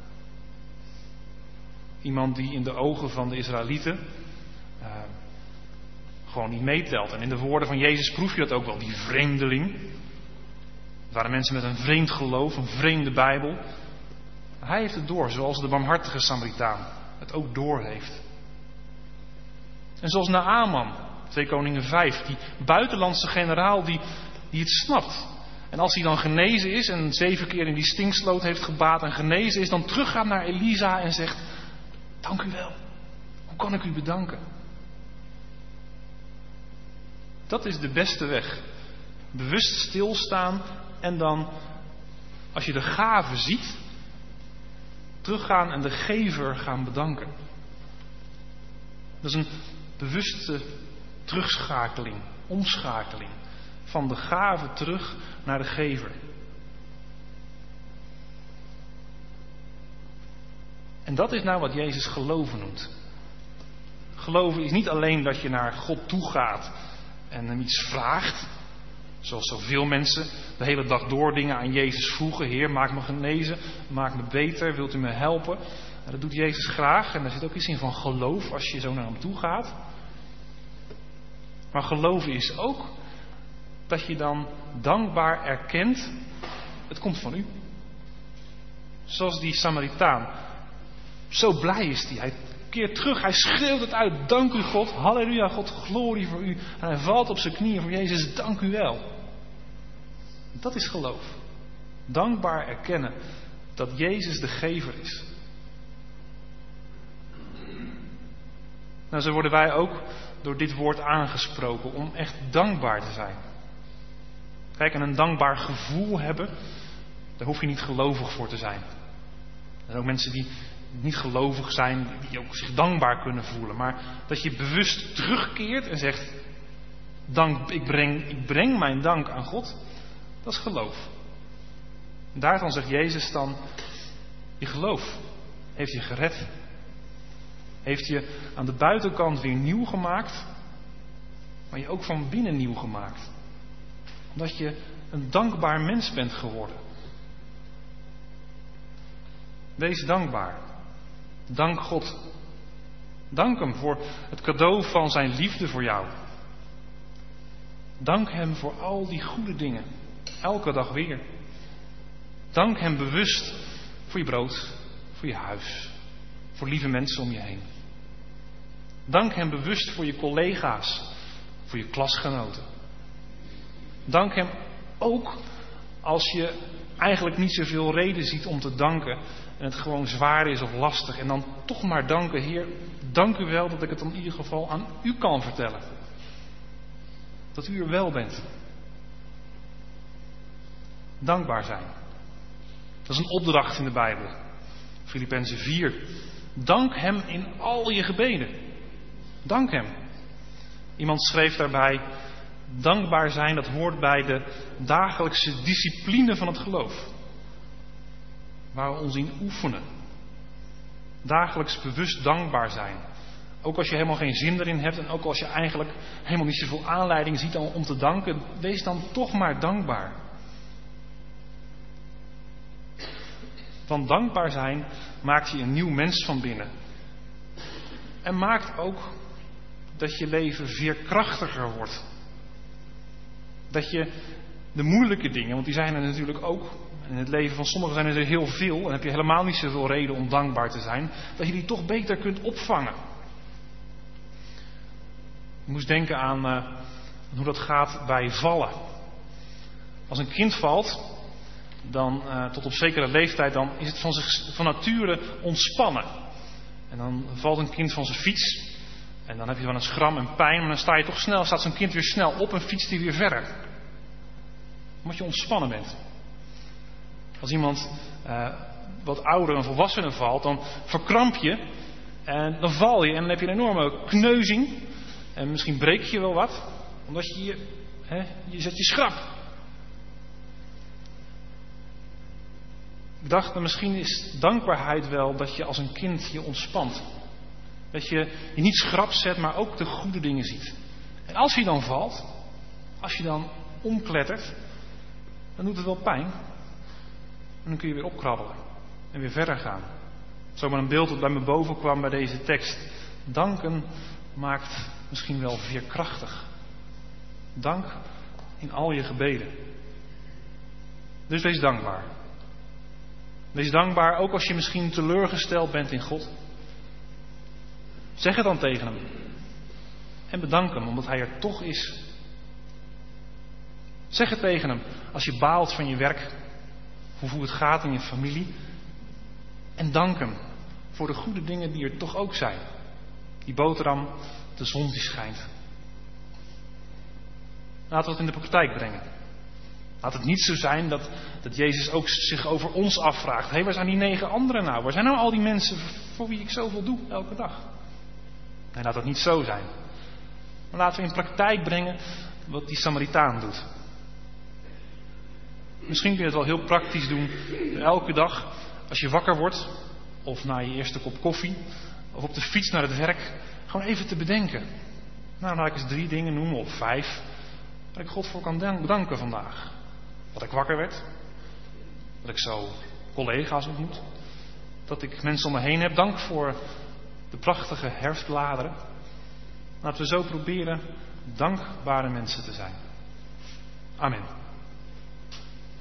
S2: Iemand die in de ogen van de Israëlieten uh, gewoon niet meetelt. En in de woorden van Jezus proef je dat ook wel, die vreemdeling. Het waren mensen met een vreemd geloof, een vreemde Bijbel. Hij heeft het door, zoals de barmhartige Samaritaan het ook door heeft. En zoals Naaman, twee Koningen vijf, die buitenlandse generaal die, die het snapt. En als hij dan genezen is en zeven keer in die stinksloot heeft gebaad en genezen is, dan teruggaat naar Elisa en zegt, dank u wel. Hoe kan ik u bedanken? Dat is de beste weg. Bewust stilstaan en dan, als je de gave ziet, teruggaan en de gever gaan bedanken. Dat is een bewuste terugschakeling, omschakeling. Van de gave terug naar de gever. En dat is nou wat Jezus geloven noemt. Geloven is niet alleen dat je naar God toe gaat en hem iets vraagt. Zoals zoveel mensen de hele dag door dingen aan Jezus vroegen. Heer, maak me genezen, maak me beter, wilt u me helpen? En dat doet Jezus graag en daar zit ook iets in van geloof als je zo naar hem toe gaat. Maar geloven is ook dat je dan dankbaar erkent, het komt van u. Zoals die Samaritaan. Zo blij is hij. Hij keert terug, hij schreeuwt het uit. Dank u God, halleluja God, glorie voor u. En hij valt op zijn knieën voor Jezus, dank u wel. Dat is geloof. Dankbaar erkennen dat Jezus de gever is. Nou, zo worden wij ook door dit woord aangesproken om echt dankbaar te zijn. Kijk, en een dankbaar gevoel hebben, daar hoef je niet gelovig voor te zijn. Er zijn ook mensen die niet gelovig zijn, die ook zich dankbaar kunnen voelen. Maar dat je bewust terugkeert en zegt, dank, ik, breng, ik breng mijn dank aan God, dat is geloof. En daarvan zegt Jezus dan, je geloof heeft je gered. Heeft je aan de buitenkant weer nieuw gemaakt, maar je ook van binnen nieuw gemaakt. Omdat je een dankbaar mens bent geworden. Wees dankbaar. Dank God. Dank Hem voor het cadeau van zijn liefde voor jou. Dank Hem voor al die goede dingen. Elke dag weer. Dank Hem bewust voor je brood, voor je huis, voor lieve mensen om je heen. Dank Hem bewust voor je collega's, voor je klasgenoten. Dank Hem ook als je eigenlijk niet zoveel reden ziet om te danken en het gewoon zwaar is of lastig. En dan toch maar danken, Heer, dank u wel dat ik het in ieder geval aan u kan vertellen. Dat u er wel bent. Dankbaar zijn. Dat is een opdracht in de Bijbel. Filippenzen vier. Dank Hem in al je gebeden. Dank Hem. Iemand schreef daarbij, dankbaar zijn, dat hoort bij de dagelijkse discipline van het geloof. Waar we ons in oefenen. Dagelijks bewust dankbaar zijn. Ook als je helemaal geen zin erin hebt en ook als je eigenlijk helemaal niet zoveel aanleiding ziet om te danken, wees dan toch maar dankbaar. Want dankbaar zijn maakt je een nieuw mens van binnen. En maakt ook dat je leven veerkrachtiger wordt. Dat je de moeilijke dingen, want die zijn er natuurlijk ook, in het leven van sommigen zijn er heel veel, en heb je helemaal niet zoveel reden om dankbaar te zijn, dat je die toch beter kunt opvangen. Ik moest denken aan uh, hoe dat gaat bij vallen. Als een kind valt, dan uh, tot op zekere leeftijd, dan is het van, zich, van nature ontspannen. En dan valt een kind van zijn fiets. En dan heb je wel een schram en pijn, maar dan sta je toch snel, staat zo'n kind weer snel op en fietst hij weer verder. Omdat je ontspannen bent. Als iemand uh, wat ouder en volwassenen valt, dan verkramp je en dan val je en dan heb je een enorme kneuzing. En misschien breek je wel wat, omdat je je, hè, je zet je schrap. Ik dacht, nou, misschien is dankbaarheid wel dat je als een kind je ontspant. Dat je je niet schrap zet, maar ook de goede dingen ziet. En als je dan valt, als je dan omklettert, dan doet het wel pijn. En dan kun je weer opkrabbelen en weer verder gaan. Zo maar een beeld dat bij me boven kwam bij deze tekst. Danken maakt misschien wel veerkrachtig. Dank in al je gebeden. Dus wees dankbaar. Wees dankbaar ook als je misschien teleurgesteld bent in God. Zeg het dan tegen Hem. En bedank Hem omdat Hij er toch is. Zeg het tegen Hem als je baalt van je werk. Of hoe het gaat in je familie. En dank Hem voor de goede dingen die er toch ook zijn. Die boterham, de zon die schijnt. Laten we het in de praktijk brengen. Laat het niet zo zijn dat, dat Jezus ook zich over ons afvraagt. Hé, hey, waar zijn die negen anderen nou? Waar zijn nou al die mensen voor wie ik zoveel doe elke dag? Nee, laat dat niet zo zijn. Maar laten we in praktijk brengen wat die Samaritaan doet. Misschien kun je het wel heel praktisch doen. Elke dag als je wakker wordt. Of na je eerste kop koffie. Of op de fiets naar het werk. Gewoon even te bedenken. Nou, laat ik eens drie dingen noemen. Of vijf. Waar ik God voor kan bedanken vandaag. Dat ik wakker werd. Dat ik zo collega's ontmoet. Dat ik mensen om me heen heb. Dank voor de prachtige herfstbladeren. Laten we zo proberen dankbare mensen te zijn. Amen.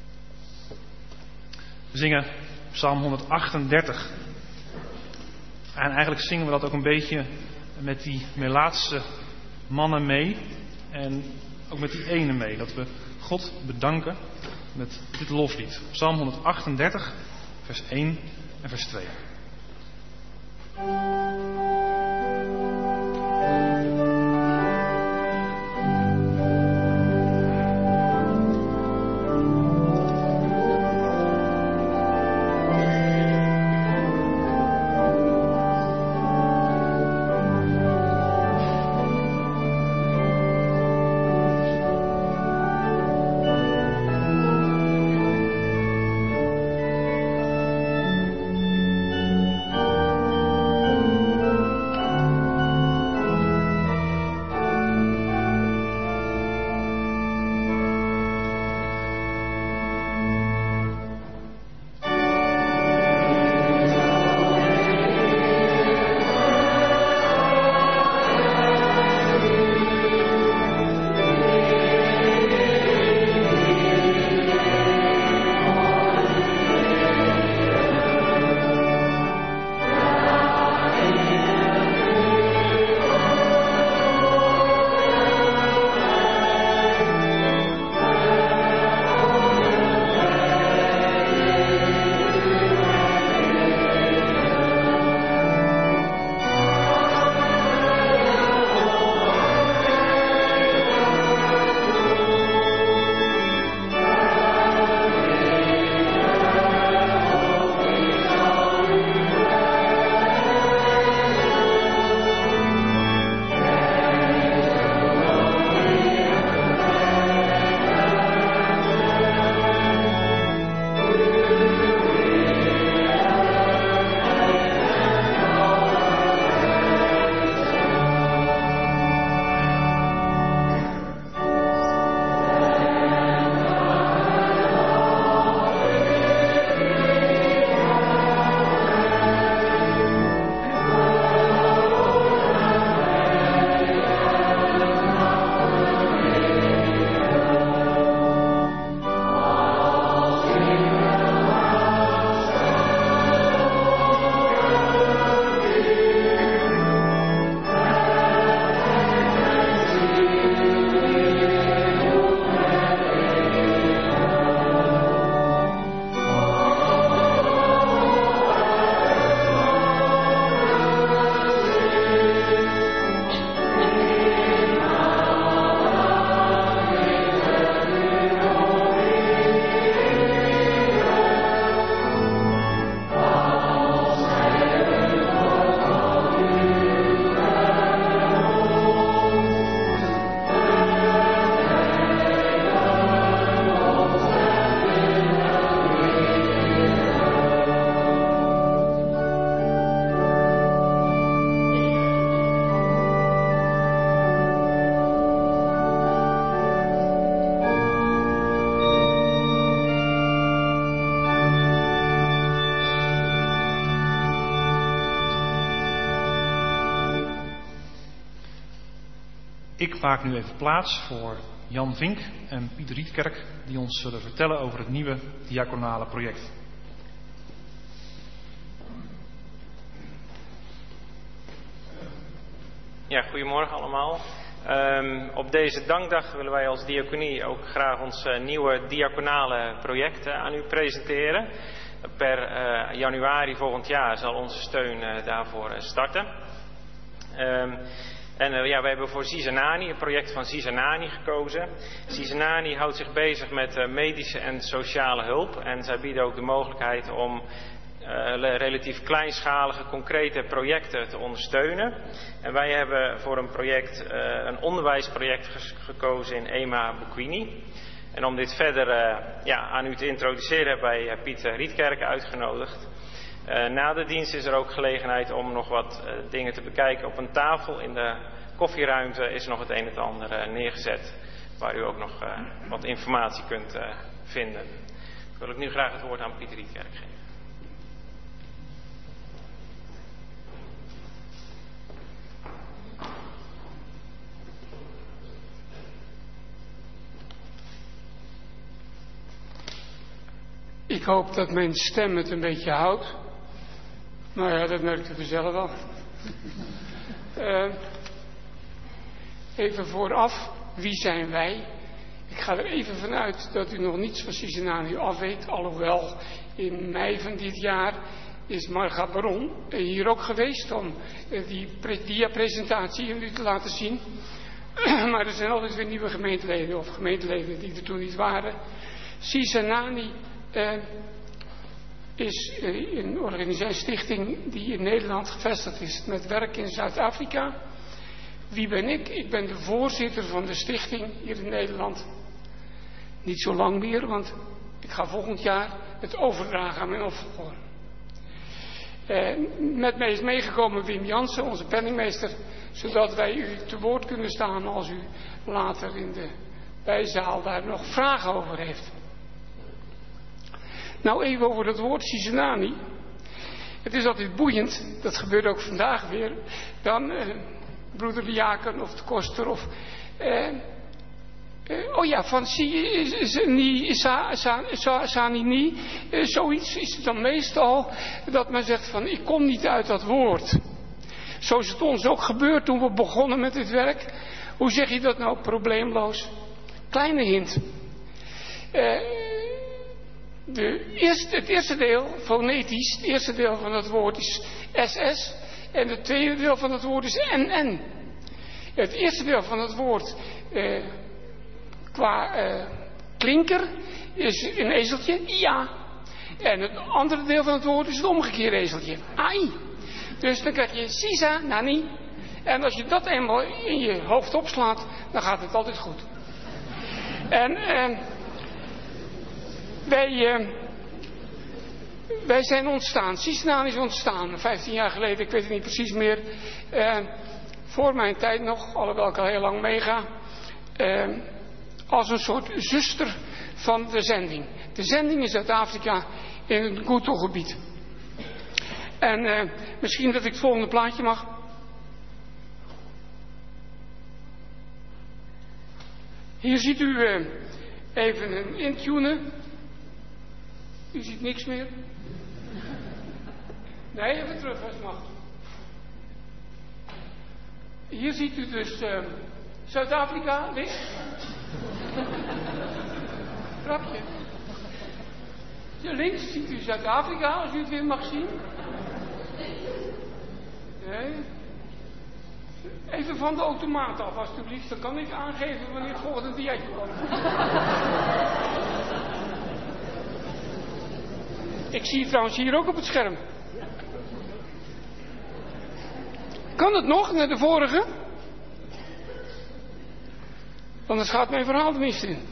S2: We zingen Psalm honderdachtendertig. En eigenlijk zingen we dat ook een beetje met die Melaatse mannen mee. En ook met die ene mee. Dat we God bedanken met dit loflied. Psalm honderdachtendertig, vers één en vers twee. Ik maak nu even plaats voor Jan Vink en Pieter Rietkerk, die ons zullen vertellen over het nieuwe diaconale project.
S4: Ja, goedemorgen allemaal. Um, op deze dankdag willen wij als diaconie ook graag ons uh, nieuwe diaconale project uh, aan u presenteren. Per uh, januari volgend jaar zal onze steun uh, daarvoor uh, starten. Um, En uh, ja, wij hebben voor Zizanani, het project van Zizanani gekozen. Zizanani houdt zich bezig met uh, medische en sociale hulp. En zij bieden ook de mogelijkheid om uh, relatief kleinschalige, concrete projecten te ondersteunen. En wij hebben voor een project, uh, een onderwijsproject ges- gekozen in Ema Bukwini. En om dit verder uh, ja, aan u te introduceren hebben wij uh, Pieter Rietkerk uitgenodigd. Uh, na de dienst is er ook gelegenheid om nog wat uh, dingen te bekijken. Op een tafel in de koffieruimte is nog het een en het ander uh, neergezet, waar u ook nog uh, wat informatie kunt uh, vinden. Ik wil ik nu graag het woord aan Pieter Rietkerk geven.
S5: Ik hoop dat mijn stem het een beetje houdt. Nou ja, dat merkte we zelf wel. Uh, even vooraf, wie zijn wij? Ik ga er even vanuit dat u nog niets van Cisenani af weet, alhoewel in mei van dit jaar is Marga Baron hier ook geweest om die dia-presentatie aan u te laten zien. Maar er zijn altijd weer nieuwe gemeenteleden of gemeenteleden die er toen niet waren. Cisenani uh, is uh, een organisatiestichting die in Nederland gevestigd is met werk in Zuid-Afrika. Wie ben ik? Ik ben de voorzitter van de stichting hier in Nederland. Niet zo lang meer, want ik ga volgend jaar het overdragen aan mijn opvolger. Uh, met mij is meegekomen Wim Jansen, onze penningmeester, zodat wij u te woord kunnen staan als u later in de bijzaal daar nog vragen over heeft. Nou, even over het woord Cisenani. Het is altijd boeiend, dat gebeurt ook vandaag weer. Dan uh, broeder de Jaken of de Koster of... Uh, uh, oh ja, van Sanini, uh, zoiets is het dan meestal dat men zegt van ik kom niet uit dat woord. Zo is het ons ook gebeurd toen we begonnen met dit werk. Hoe zeg je dat nou probleemloos? Kleine hint. Uh, de eerste, het eerste deel, fonetisch, het eerste deel van het woord is S S. En het tweede deel van het woord is N N. Het eerste deel van het woord uh, qua uh, klinker is een ezeltje, ja. En het andere deel van het woord is het omgekeerde ezeltje, ai. Dus dan krijg je Sisa, Nani. En als je dat eenmaal in je hoofd opslaat, dan gaat het altijd goed. En uh, wij, uh, wij zijn ontstaan. Cisenani is ontstaan, vijftien jaar geleden, ik weet het niet precies meer. Uh, voor mijn tijd nog, alhoewel ik al heel lang meega. Uh, als een soort zuster van de zending. De zending in Zuid-Afrika in het Guto-gebied. En uh, misschien dat ik het volgende plaatje mag. Hier ziet u uh, even een intunen. U ziet niks meer. Nee, even terug als het mag. Hier ziet u dus uh, Zuid-Afrika, links. Grapje. Links ziet u Zuid-Afrika, als u het weer mag zien. Nee. Even van de automaat af, alstublieft. Dan kan ik aangeven wanneer het volgende diaatje komt. Ik zie het trouwens hier ook op het scherm. Kan het nog, naar de vorige? Anders gaat mijn verhaal de mist in.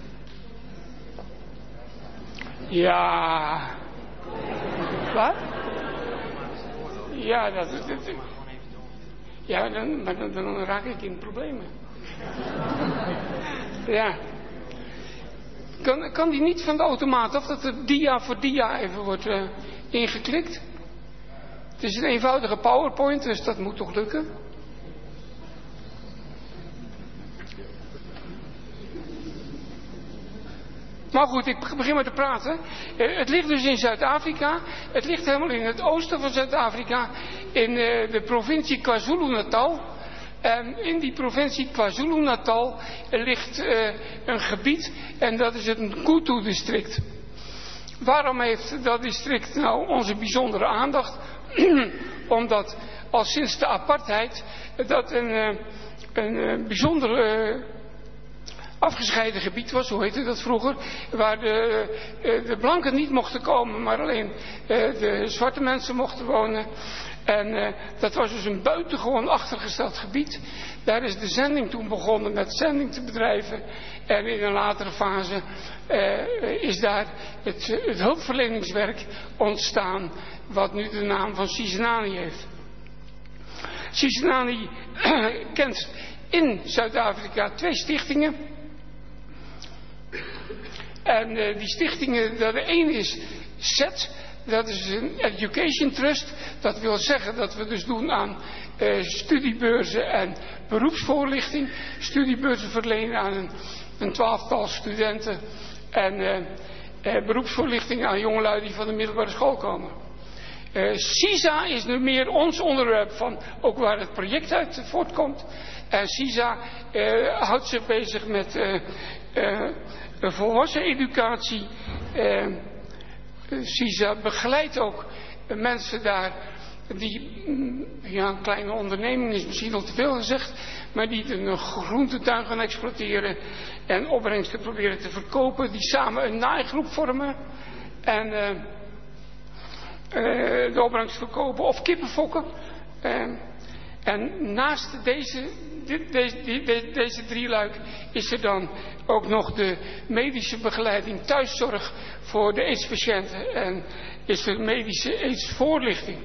S5: Ja. Wat? Ja, dat... dat, dat ja, dan, maar dan, dan raak ik in problemen. Ja. Kan, kan die niet van de automaat af dat de dia voor dia even wordt uh, ingeklikt? Het is een eenvoudige PowerPoint, dus dat moet toch lukken? Maar goed, ik begin maar te praten. Uh, het ligt dus in Zuid-Afrika. Het ligt helemaal in het oosten van Zuid-Afrika. In uh, de provincie KwaZulu-Natal. En in die provincie KwaZulu-Natal ligt uh, een gebied. En dat is het Guto-district. Waarom heeft dat district nou onze bijzondere aandacht? Omdat al sinds de apartheid dat een, uh, een uh, bijzonder... Uh, afgescheiden gebied was, hoe heette dat vroeger, waar de, de blanken niet mochten komen, maar alleen de zwarte mensen mochten wonen. En dat was dus een buitengewoon achtergesteld gebied. Daar is de zending toen begonnen met zending te bedrijven. En in een latere fase uh, is daar het, het hulpverleningswerk ontstaan, wat nu de naam van Cisenani heeft. Cisenani kent in Zuid-Afrika twee stichtingen. En uh, die stichtingen, de ene is Z E T, dat is een Education Trust. Dat wil zeggen dat we dus doen aan uh, studiebeurzen en beroepsvoorlichting. Studiebeurzen verlenen aan een, een twaalftal studenten. En uh, uh, beroepsvoorlichting aan jongelui die van de middelbare school komen. Uh, CISA is nu meer ons onderwerp van ook waar het project uit voortkomt. En CISA uh, houdt zich bezig met uh, uh, volwassen educatie. Uh, CISA begeleidt ook mensen daar die, ja, een kleine onderneming is misschien al te veel gezegd, maar die een groentetuin gaan exploiteren en opbrengsten proberen te verkopen, die samen een naaigroep vormen en uh, uh, de opbrengst verkopen of kippenfokken. Uh, en naast deze, dit, deze, deze, deze drieluik is er dan ook nog de medische begeleiding, thuiszorg voor de aidspatiënten en is er medische aidsvoorlichting.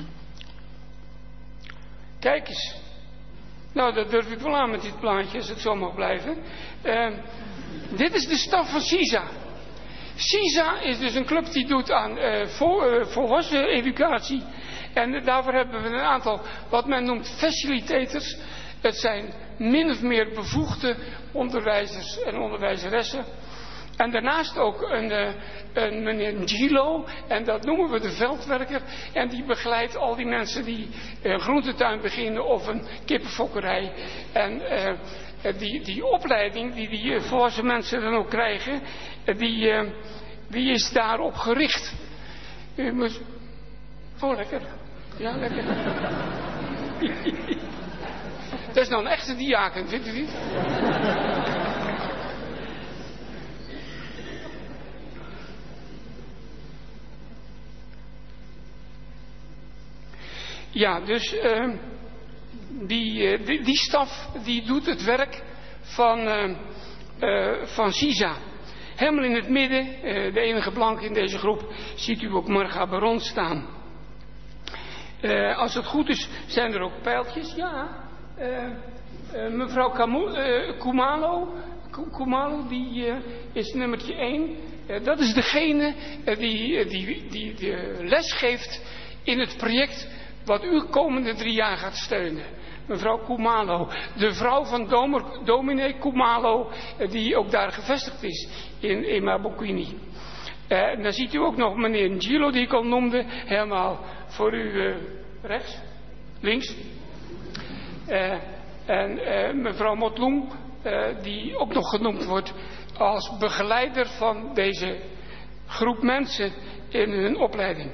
S5: Kijk eens. Nou, dat durf ik wel aan met dit plaatje, als het zo mag blijven. Uh, dit is de staf van CISA. CISA is dus een club die doet aan uh, vol, uh, volwassen educatie. En uh, daarvoor hebben we een aantal, wat men noemt facilitators. Het zijn min of meer bevoegde onderwijzers en onderwijzeressen. En daarnaast ook een, uh, een meneer Gilo, en dat noemen we de veldwerker. En die begeleidt al die mensen die een groentetuin beginnen of een kippenfokkerij. En uh, die, die opleiding die die uh, volwassen mensen dan ook krijgen, uh, die, uh, die is daarop gericht. U moet... Oh, lekker. Ja, lekker. Dat is nou een echte diaken, vindt u niet? Ja, dus uh, die, uh, die, die staf die doet het werk van, uh, uh, van CISA. Helemaal in het midden, uh, de enige blanke in deze groep, ziet u ook Marga Baron staan. Uh, als het goed is, zijn er ook pijltjes. Ja, uh, uh, mevrouw Kamu, uh, Kumalo, Kumalo, die uh, is nummertje één. Uh, dat is degene uh, die, uh, die, die de les geeft in het project wat u komende drie jaar gaat steunen. Mevrouw Kumalo, de vrouw van domer, dominee Kumalo, die ook daar gevestigd is in Emabokini. Uh, en dan ziet u ook nog meneer Ngilo, die ik al noemde, helemaal voor u uh, rechts, links. Uh, en uh, mevrouw Motlung, uh, die ook nog genoemd wordt als begeleider van deze groep mensen in hun opleiding.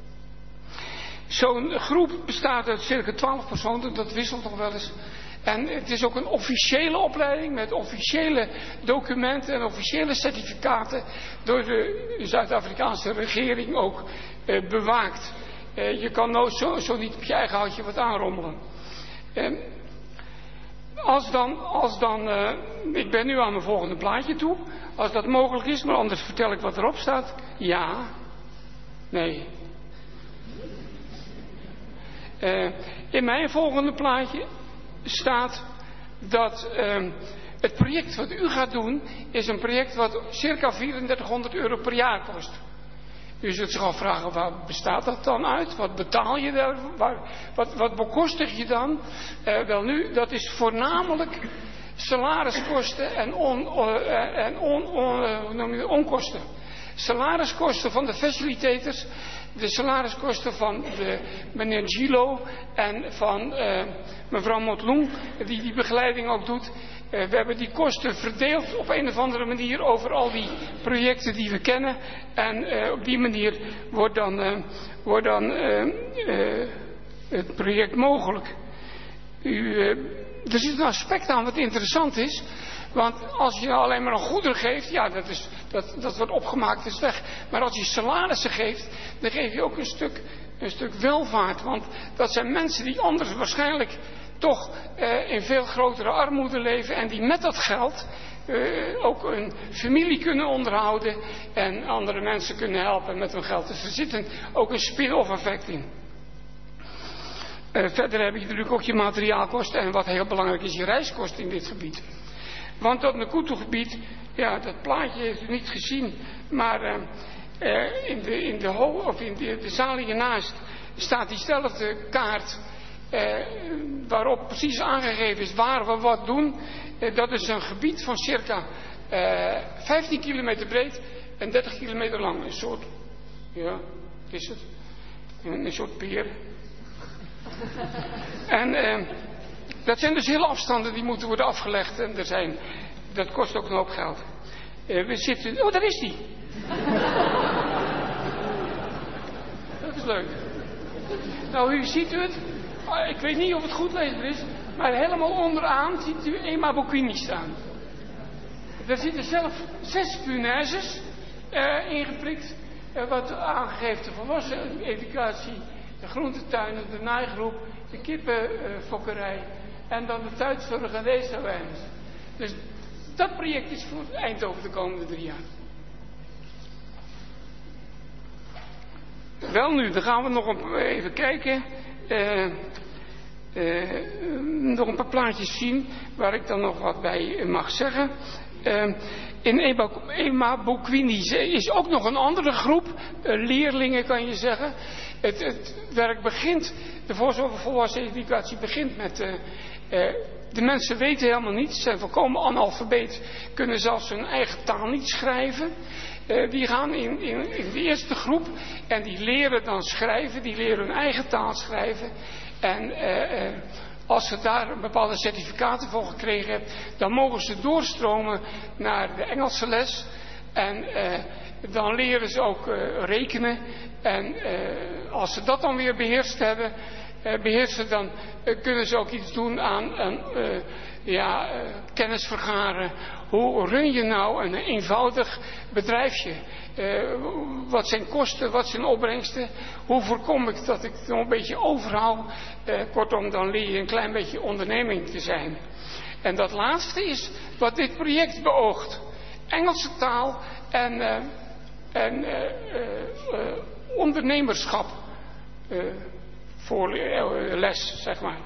S5: Zo'n groep bestaat uit circa twaalf personen, dat wisselt nog wel eens. En het is ook een officiële opleiding met officiële documenten en officiële certificaten door de Zuid-Afrikaanse regering ook eh, bewaakt. Eh, je kan nou zo, zo niet op je eigen houtje wat aanrommelen. Eh, als dan, als dan eh, ik ben nu aan mijn volgende plaatje toe. Als dat mogelijk is, maar anders vertel ik wat erop staat. Ja. Nee. Uh, in mijn volgende plaatje staat dat uh, het project wat u gaat doen is een project wat circa vierendertighonderd euro per jaar kost. U zult zich afvragen, waar bestaat dat dan uit? Wat betaal je daar? Waar, wat, wat bekostig je dan? Uh, wel nu, dat is voornamelijk salariskosten en, on, uh, en on, on, uh, hoe noem je dat? onkosten. Salariskosten van de facilitators, de salariskosten van de meneer Gilo en van uh, mevrouw Motlung, die die begeleiding ook doet. Uh, we hebben die kosten verdeeld op een of andere manier over al die projecten die we kennen. En uh, op die manier wordt dan, uh, wordt dan uh, uh, het project mogelijk. U, uh, er zit een aspect aan wat interessant is. Want als je alleen maar een goederen geeft, ja, dat, is, dat, dat wordt opgemaakt, is weg. Maar als je salarissen geeft, dan geef je ook een stuk, een stuk welvaart. Want dat zijn mensen die anders waarschijnlijk toch uh, in veel grotere armoede leven. En die met dat geld uh, ook een familie kunnen onderhouden. En andere mensen kunnen helpen met hun geld. Dus er zit een, ook een spin-off effect in. Uh, verder heb je natuurlijk ook je materiaalkosten. En wat heel belangrijk is, je reiskosten in dit gebied. Want dat Nakutu-gebied, ja, dat plaatje heeft u niet gezien, maar uh, uh, in de, in de, hol, of in de, de zaal hiernaast staat diezelfde kaart uh, waarop precies aangegeven is waar we wat doen. Uh, dat is een gebied van circa uh, vijftien kilometer breed en dertig kilometer lang. Een soort, ja, wat is het? Een, een soort peer. En uh, dat zijn dus hele afstanden die moeten worden afgelegd. En er zijn, dat kost ook een hoop geld. Uh, we zitten... Oh, daar is die. Dat is leuk. Nou, hier ziet u het. Ik weet niet of het goed leesbaar is. Maar helemaal onderaan ziet u Emma Bocquini staan. Er zitten zelf zes punaises uh, ingeprikt. Uh, wat aangeeft de volwassen educatie, de groentetuinen, de naaigroep, de kippenfokkerij uh, en dan de tuinzorg en de eetzawijns. Dus dat project is voor Eindhoven de komende drie jaar. Wel nu, dan gaan we nog een, even kijken. Uh, uh, nog een paar plaatjes zien waar ik dan nog wat bij mag zeggen. Uh, in Emma Bocquini is ook nog een andere groep, uh, leerlingen kan je zeggen. Het, het werk begint, de volwassen educatie begint met, uh, uh, de mensen weten helemaal niets, ze zijn volkomen analfabeet, kunnen zelfs hun eigen taal niet schrijven. Uh, die gaan in, in, in de eerste groep en die leren dan schrijven, die leren hun eigen taal schrijven. En uh, uh, als ze daar bepaalde certificaten voor gekregen hebben, dan mogen ze doorstromen naar de Engelse les. En uh, dan leren ze ook uh, rekenen. En uh, als ze dat dan weer beheerst hebben, uh, beheersen, dan uh, kunnen ze ook iets doen aan, aan uh, ja, uh, kennis vergaren. Hoe run je nou een eenvoudig bedrijfje? Uh, wat zijn kosten, wat zijn opbrengsten? Hoe voorkom ik dat ik het nog een beetje overhoud? Uh, kortom, dan leer je een klein beetje onderneming te zijn. En dat laatste is wat dit project beoogt. Engelse taal en, uh, en uh, uh, uh, ondernemerschap uh, voor uh, les, zeg maar.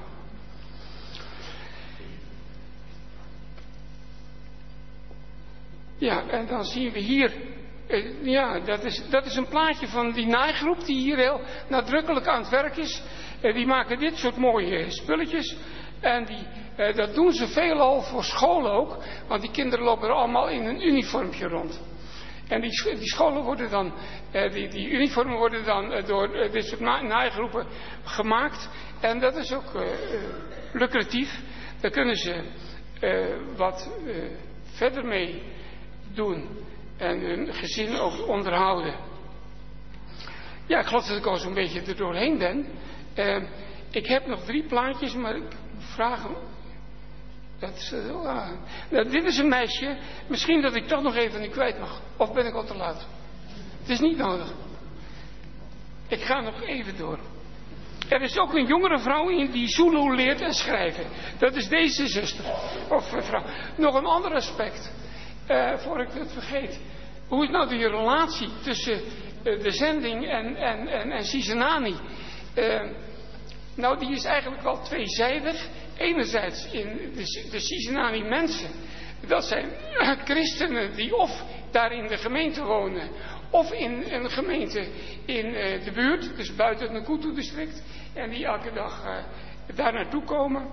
S5: Ja, en dan zien we hier, uh, ja, dat is, dat is een plaatje van die naaigroep die hier heel nadrukkelijk aan het werk is. Uh, die maken dit soort mooie spulletjes. En die, uh, dat doen ze veelal voor school ook, want die kinderen lopen er allemaal in een uniformpje rond. En die, die scholen worden dan, uh, die, die uniformen worden dan uh, door uh, dit soort na- naaigroepen gemaakt. En dat is ook uh, uh, lucratief. Daar kunnen ze uh, wat uh, verder mee doen en hun gezin ook onderhouden. Ja, ik geloof dat ik al zo'n beetje er doorheen ben. Uh, ik heb nog drie plaatjes, maar ik vraag hem. Dat, uh, uh, nou, dit is een meisje. Misschien dat ik toch nog even niet kwijt mag. Of ben ik al te laat? Het is niet nodig. Ik ga nog even door. Er is ook een jongere vrouw in die Zulu leert en schrijven. Dat is deze zuster. Of uh, vrouw. Nog een ander aspect. Uh, voor ik het vergeet. Hoe is nou die relatie tussen uh, de zending en, en, en, en Sisenani? Uh, nou, die is eigenlijk wel tweezijdig. Enerzijds in de, de Sisenani mensen. Dat zijn uh, christenen die of daar in de gemeente wonen. Of in een gemeente in uh, de buurt. Dus buiten het Nakutu-district. En die elke dag uh, daar naartoe komen.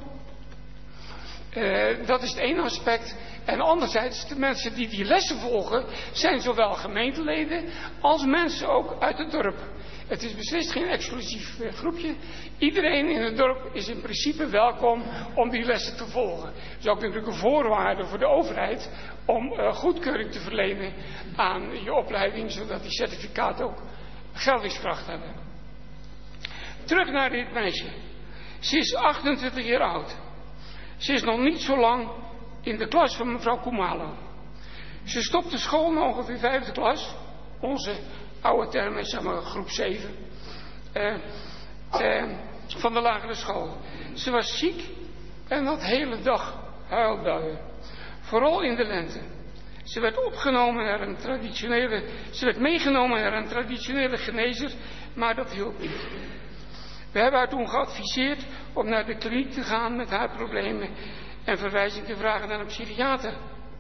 S5: Uh, dat is het ene aspect. En anderzijds, de mensen die die lessen volgen, zijn zowel gemeenteleden als mensen ook uit het dorp. Het is beslist geen exclusief uh, groepje. Iedereen in het dorp is in principe welkom om die lessen te volgen. Dat is ook natuurlijk een voorwaarde voor de overheid om uh, goedkeuring te verlenen aan je opleiding, zodat die certificaten ook geldingskracht hebben. Terug naar dit meisje. Ze is achtentwintig jaar oud. Ze is nog niet zo lang in de klas van mevrouw Kumalo. Ze stopte school in ongeveer vijfde klas. Onze oude term is zeg maar groep zeven. Uh, uh, van de lagere school. Ze was ziek en had de hele dag huilbuien. Vooral in de lente. Ze werd opgenomen naar een traditionele... Ze werd meegenomen naar een traditionele genezer, maar dat hielp niet. We hebben haar toen geadviseerd om naar de kliniek te gaan met haar problemen en verwijzing te vragen naar een psychiater.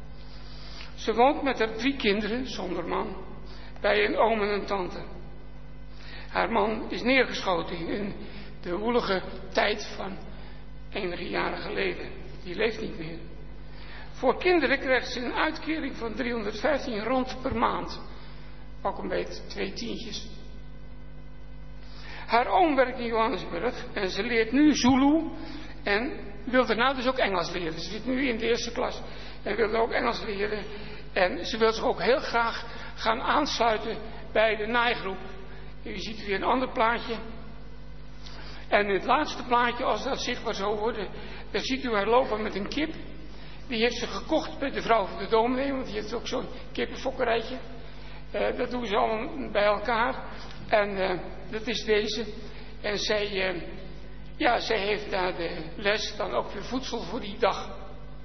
S5: Ze woont met haar drie kinderen, zonder man, bij een oom en een tante. Haar man is neergeschoten in de woelige tijd van enige jaren geleden. Die leeft niet meer. Voor kinderen krijgt ze een uitkering van driehonderdvijftien rond per maand. Ook een beetje twee tientjes. haar oom werkt in Johannesburg en ze leert nu Zulu en wil daarna dus ook Engels leren. Ze zit nu in de eerste klas en wil ook Engels leren. En ze wil zich ook heel graag gaan aansluiten bij de naaigroep. U ziet weer een ander plaatje. En in het laatste plaatje, als dat zichtbaar zou worden, dan ziet u haar lopen met een kip. Die heeft ze gekocht bij de vrouw van de dominee, want die heeft ook zo'n kippenfokkerijtje. Uh, dat doen ze allemaal bij elkaar. En uh, dat is deze. En zij, uh, ja, zij heeft na de les dan ook weer voedsel voor die dag.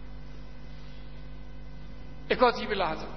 S5: Ik wou het hierbij laten.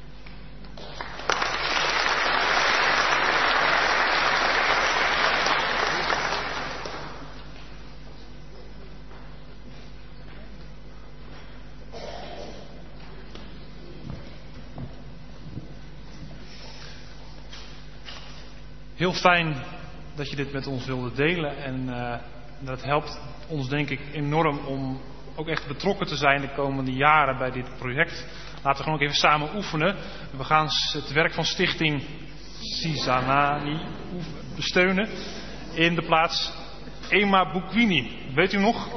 S2: Heel fijn dat je dit met ons wilde delen en uh, dat helpt ons denk ik enorm om ook echt betrokken te zijn de komende jaren bij dit project. Laten we gewoon ook even samen oefenen. We gaan het werk van Stichting Sizanani steunen in de plaats Emabukwini. Weet u nog?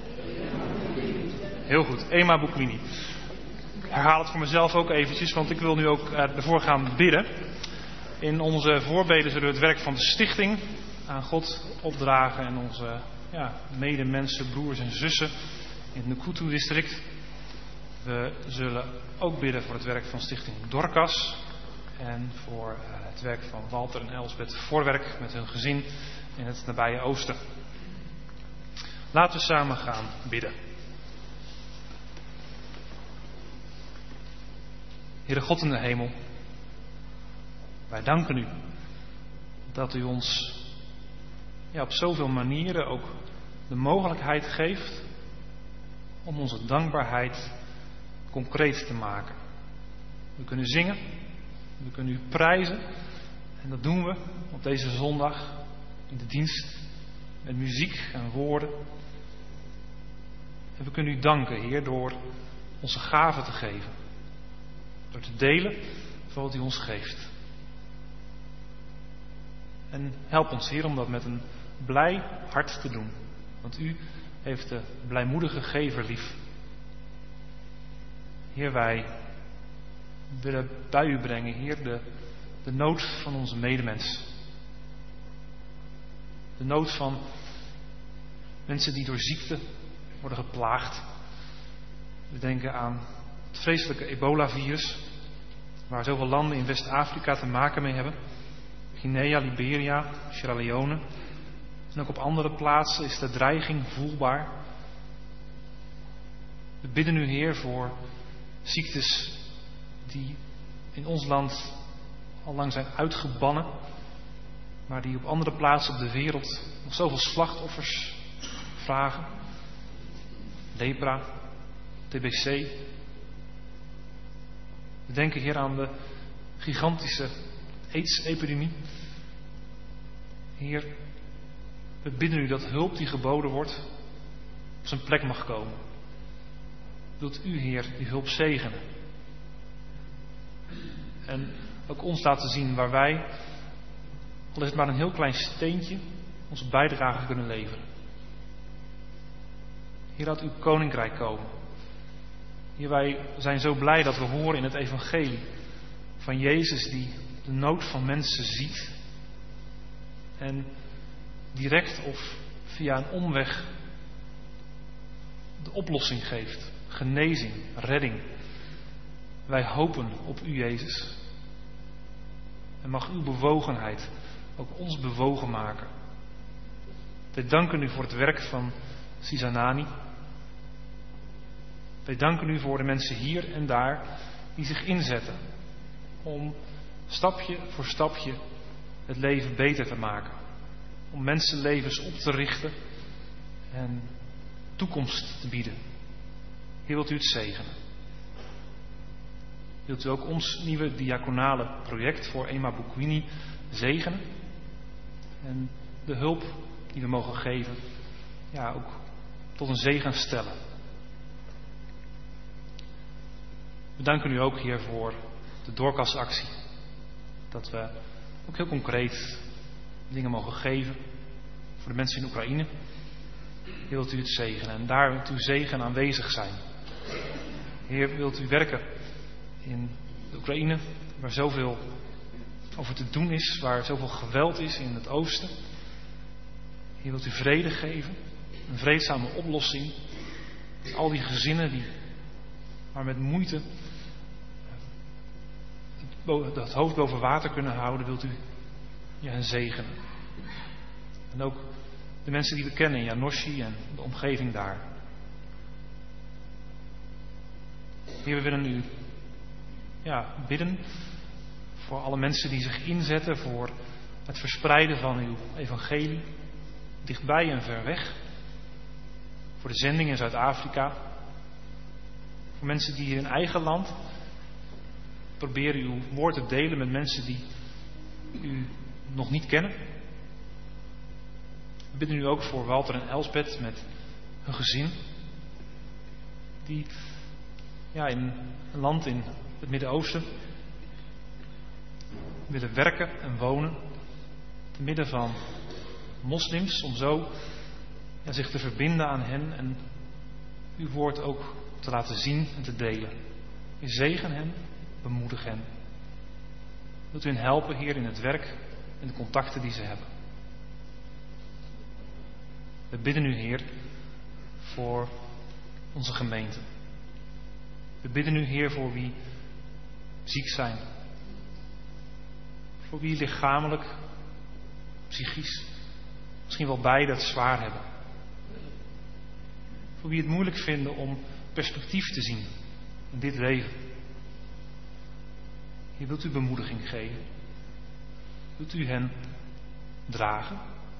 S2: Heel goed, Emabukwini. Ik herhaal het voor mezelf ook eventjes, want ik wil nu ook ervoor gaan bidden. In onze voorbeden zullen we het werk van de stichting aan God opdragen en onze ja, medemensen, broers en zussen in het Nkutu-district. We zullen ook bidden voor het werk van stichting Dorcas en voor uh, het werk van Walter en Elsbeth Voorwerk met hun gezin in het nabije oosten. Laten we samen gaan bidden. Heere God in de hemel, wij danken u dat u ons ja, op zoveel manieren ook de mogelijkheid geeft om onze dankbaarheid concreet te maken. We kunnen zingen, we kunnen u prijzen en dat doen we op deze zondag in de dienst met muziek en woorden. En we kunnen u danken, Heer, door onze gaven te geven, door te delen van wat u ons geeft. En help ons, Heer, om dat met een blij hart te doen. Want u heeft de blijmoedige gever lief. Heer, wij willen bij u brengen, Heer, de, de nood van onze medemens. De nood van mensen die door ziekte worden geplaagd. We denken aan het vreselijke ebola-virus, waar zoveel landen in West-Afrika te maken mee hebben. Guinea, Liberia, Sierra Leone. En ook op andere plaatsen is de dreiging voelbaar. We bidden u, Heer, voor ziektes die in ons land al lang zijn uitgebannen, maar die op andere plaatsen op de wereld nog zoveel slachtoffers vragen. Lepra, T B C. We denken, Heer, aan de gigantische AIDS-epidemie. Heer, we bidden u dat hulp die geboden wordt op zijn plek mag komen. Wilt u, Heer, die hulp zegenen. En ook ons laten zien waar wij, al is het maar een heel klein steentje, onze bijdrage kunnen leveren. Heer, laat uw koninkrijk komen. Heer, wij zijn zo blij dat we horen in het evangelie van Jezus die de nood van mensen ziet en direct of via een omweg de oplossing geeft. Genezing, redding. Wij hopen op u, Jezus. En mag uw bewogenheid ook ons bewogen maken. Wij danken u voor het werk van Sizanani. Wij danken u voor de mensen hier en daar die zich inzetten om stapje voor stapje het leven beter te maken. Om mensenlevens op te richten en toekomst te bieden. Heer, wilt u het zegenen? Wilt u ook ons nieuwe diaconale project voor Emabukwini zegenen? En de hulp die we mogen geven, ja, ook tot een zegen stellen. We danken u ook, Heer, voor de Dorcas-actie. Dat we ook heel concreet dingen mogen geven voor de mensen in Oekraïne. Heer, wilt u het zegenen en daar wilt uw zegen aanwezig zijn. Heer, wilt u werken in de Oekraïne, waar zoveel over te doen is, waar zoveel geweld is in het oosten. Heer, wilt u vrede geven, een vreedzame oplossing. Al die gezinnen die maar met moeite het hoofd boven water kunnen houden, wilt u ja, hen zegenen. En ook de mensen die we kennen in Janoshi en de omgeving daar. Heer, we willen u ja, bidden voor alle mensen die zich inzetten voor het verspreiden van uw evangelie, dichtbij en ver weg. Voor de zending in Zuid-Afrika. Voor mensen die hier in eigen land proberen uw woord te delen met mensen die u nog niet kennen. We bidden u ook voor Walter en Elsbeth met hun gezin. Die ja, in een land in het Midden-Oosten willen werken en wonen. Te midden van moslims, om zo ja, zich te verbinden aan hen en uw woord ook te laten zien en te delen. U zegen hen, bemoedig hen. Wilt u hen helpen, Heer, in het werk en de contacten die ze hebben. We bidden u, Heer, voor onze gemeente. We bidden u, Heer, voor wie ziek zijn. Voor wie lichamelijk, psychisch, misschien wel beide het zwaar hebben. Voor wie het moeilijk vinden om perspectief te zien in dit leven. Heer, wilt u bemoediging geven? Wilt u hen dragen?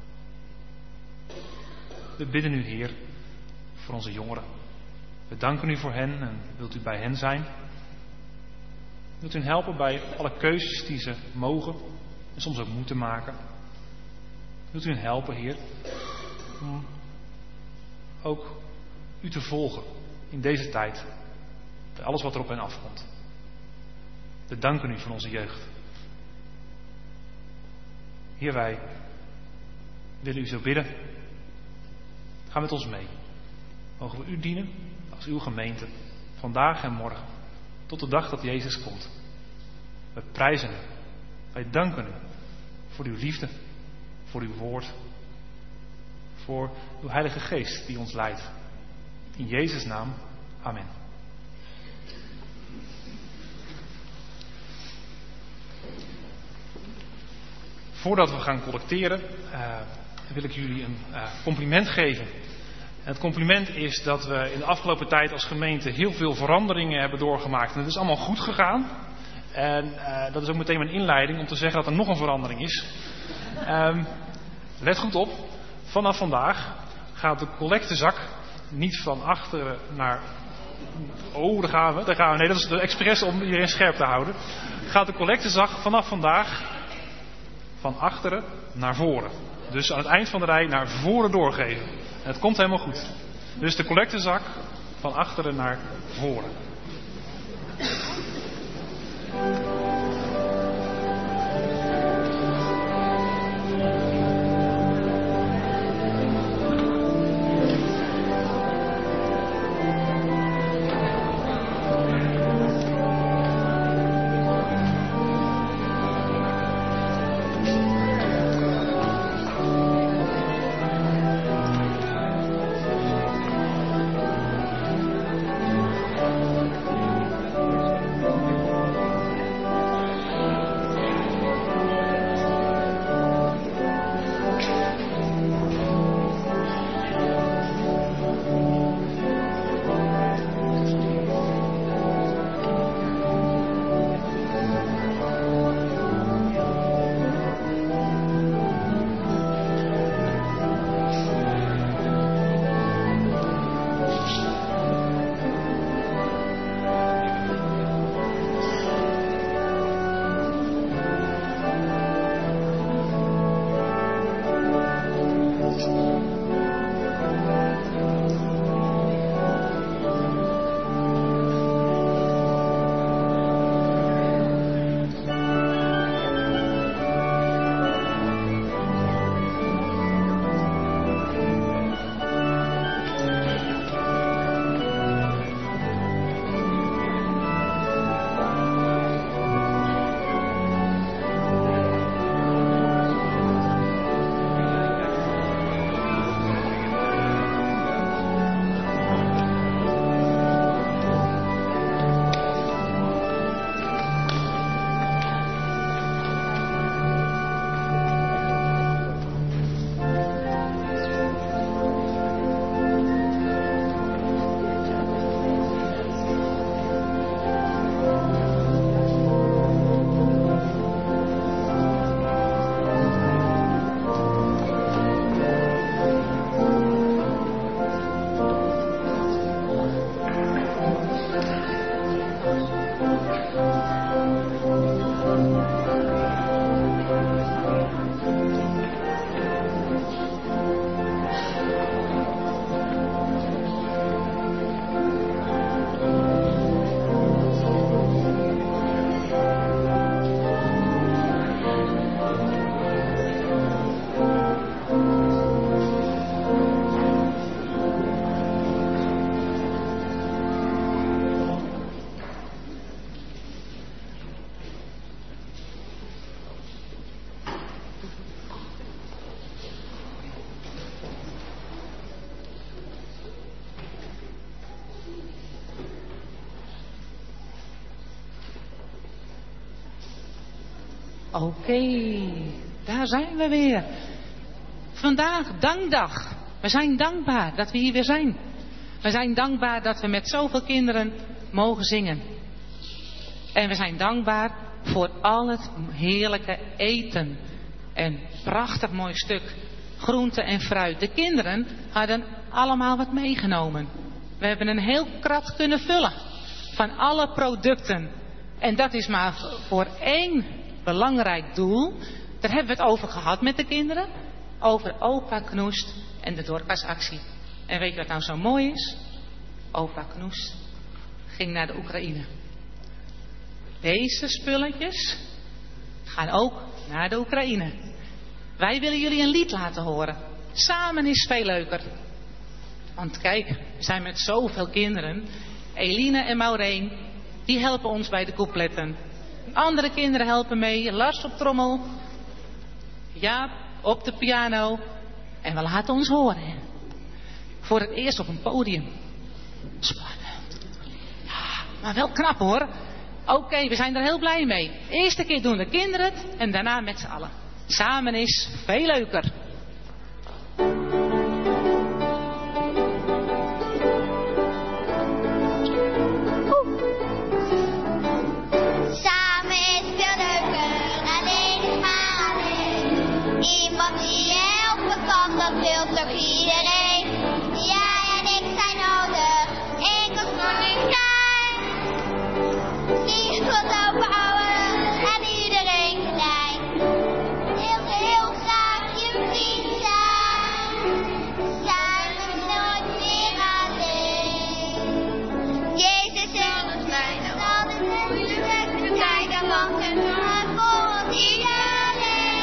S2: We bidden u, Heer, voor onze jongeren. We danken u voor hen en wilt u bij hen zijn? Wilt u hen helpen bij alle keuzes die ze mogen en soms ook moeten maken? Wilt u hen helpen, Heer, om ook u te volgen in deze tijd, bij alles wat er op hen afkomt? We danken u voor onze jeugd. Heer, wij willen u zo bidden. Ga met ons mee. Mogen we u dienen als uw gemeente, vandaag en morgen, tot de dag dat Jezus komt. We prijzen u. Wij danken u voor uw liefde, voor uw woord, voor uw Heilige Geest die ons leidt. In Jezus' naam, amen. Voordat we gaan collecteren, uh, wil ik jullie een uh, compliment geven. En het compliment is dat we in de afgelopen tijd als gemeente heel veel veranderingen hebben doorgemaakt. En het is allemaal goed gegaan. En uh, dat is ook meteen mijn inleiding om te zeggen dat er nog een verandering is. Um, let goed op. Vanaf vandaag gaat de collectezak niet van achteren naar... Oh, daar gaan we. Daar gaan we. Nee, dat is de expres om iedereen scherp te houden. Gaat de collectezak vanaf vandaag van achteren naar voren. Dus aan het eind van de rij naar voren doorgeven. En het komt helemaal goed. Dus de collectezak van achteren naar voren.
S6: Oké, okay, daar zijn we weer. Vandaag dankdag. We zijn dankbaar dat we hier weer zijn. We zijn dankbaar dat we met zoveel kinderen mogen zingen. En we zijn dankbaar voor al het heerlijke eten. Een prachtig mooi stuk groente en fruit. De kinderen hadden allemaal wat meegenomen. We hebben een heel krat kunnen vullen van alle producten. En dat is maar voor één belangrijk doel. Daar hebben we het over gehad met de kinderen. Over opa Knoest en de Dorcasactie. En weet je wat nou zo mooi is? Opa Knoest ging naar de Oekraïne. Deze spulletjes gaan ook naar de Oekraïne. Wij willen jullie een lied laten horen. Samen is veel leuker. Want kijk, we zijn met zoveel kinderen. Eline en Maureen, die helpen ons bij de coupletten. Andere kinderen helpen mee. Lars op trommel. Jaap op de piano. En we laten ons horen. Voor het eerst op een podium. Spannend. Ja, maar wel knap hoor. Oké, okay, we zijn er heel blij mee. Eerste keer doen de kinderen het en daarna met z'n allen. Samen is veel leuker.
S7: Samen is veel leuker, alleen is maar alleen. Iemand die je helpen kan, dat wil toch iedereen. Jij en ik zijn nodig, ik als koninkrijk. Die God overhouden en iedereen gelijk. Heel, heel graag je vriend zijn. Samen nooit meer alleen. Jezus is ons mijn dat is het moeilijk te kijken, want het gaat voor ons iedereen.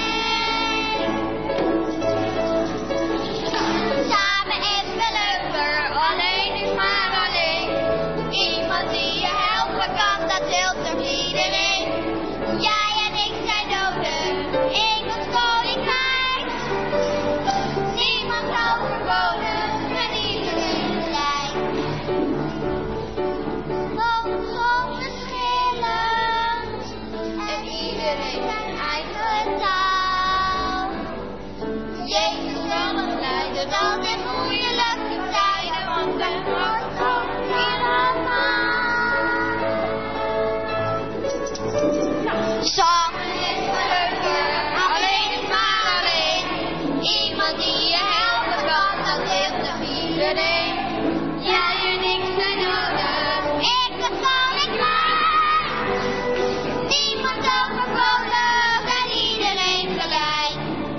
S7: Samen is veel leuker, alleen is maar alleen. Iemand die je helpen kan, dat wil toch iedereen. Jij en ik zijn nodig, ik als koninkrijk. Niemand overwonen, en iedereen gelijk. Want zo verschillend, en iedereen zijn eigen taal. Jezus zal ons leiden, dan in moeilijke tijden, want hij wordt ons helemaal. Samen is het leuker, alleen is maar alleen. Iemand die je helpen kan, dat wil toch iedereen. Jij en ik zijn nodig, ik dat kan ik maar. Niemand overbodig en iedereen gelijk.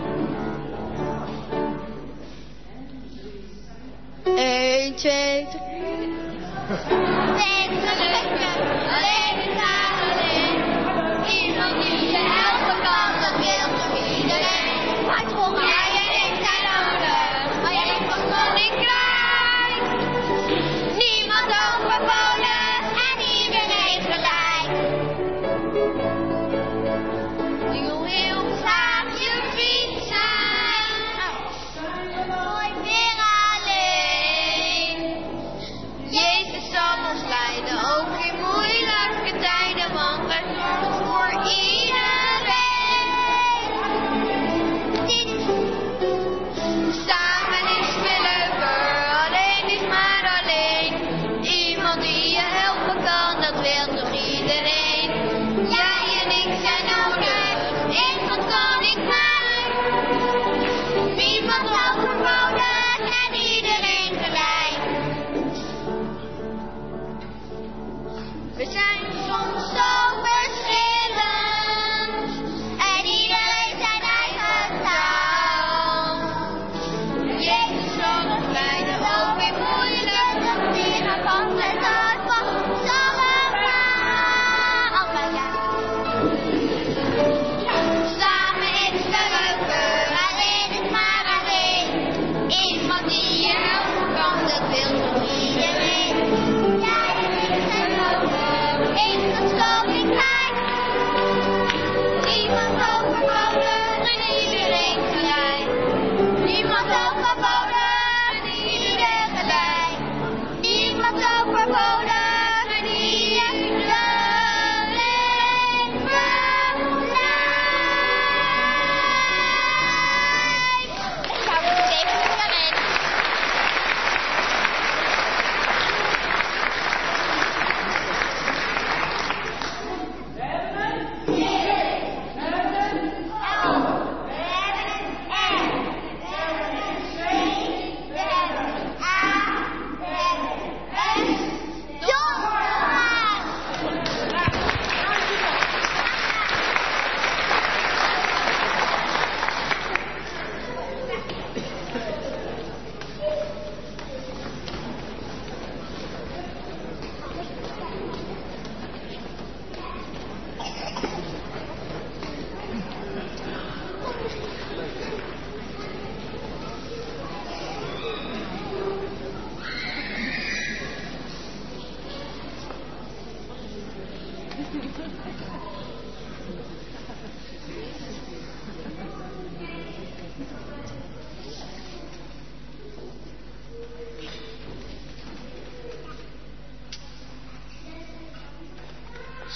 S7: Eén, twee, drie. Het is leuker, alleen is maar alleen. Iemand die je helpen kan, dat wil toch iedereen. Maar toch, jij en ik zijn nodig, alleen van koninkrijk. Niemand overbodig en iedereen gelijk. Ik wil heel graag je vriend zijn. Nooit meer alleen. Jezus zal ons leiden, ook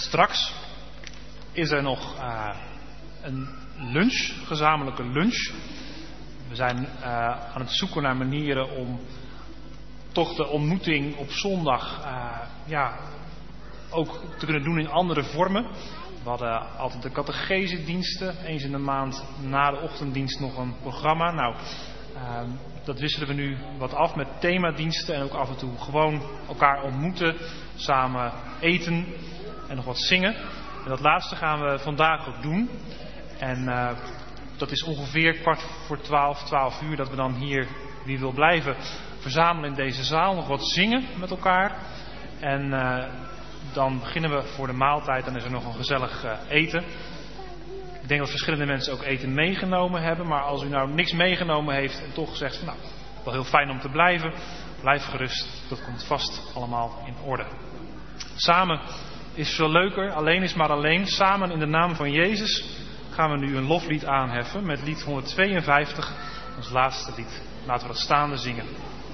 S2: Straks is er nog uh, een lunch, gezamenlijke lunch. We zijn uh, aan het zoeken naar manieren om toch de ontmoeting op zondag uh, ja, ook te kunnen doen in andere vormen. We hadden altijd de catechesediensten, eens in de maand na de ochtenddienst nog een programma. Nou, uh, dat wisselen we nu wat af met themadiensten en ook af en toe gewoon elkaar ontmoeten, samen eten en nog wat zingen. En dat laatste gaan we vandaag ook doen. En uh, dat is ongeveer kwart voor twaalf, twaalf uur dat we dan hier, wie wil blijven, verzamelen in deze zaal. Nog wat zingen met elkaar. En uh, dan beginnen we voor de maaltijd. Dan is er nog een gezellig uh, eten. Ik denk dat verschillende mensen ook eten meegenomen hebben. Maar als u nou niks meegenomen heeft en toch zegt van nou, wel heel fijn om te blijven. Blijf gerust. Dat komt vast allemaal in orde. Samen is veel leuker. Alleen is maar alleen. Samen in de naam van Jezus gaan we nu een loflied aanheffen met lied honderdtweeënvijftig. Ons laatste lied. Laten we dat staande zingen.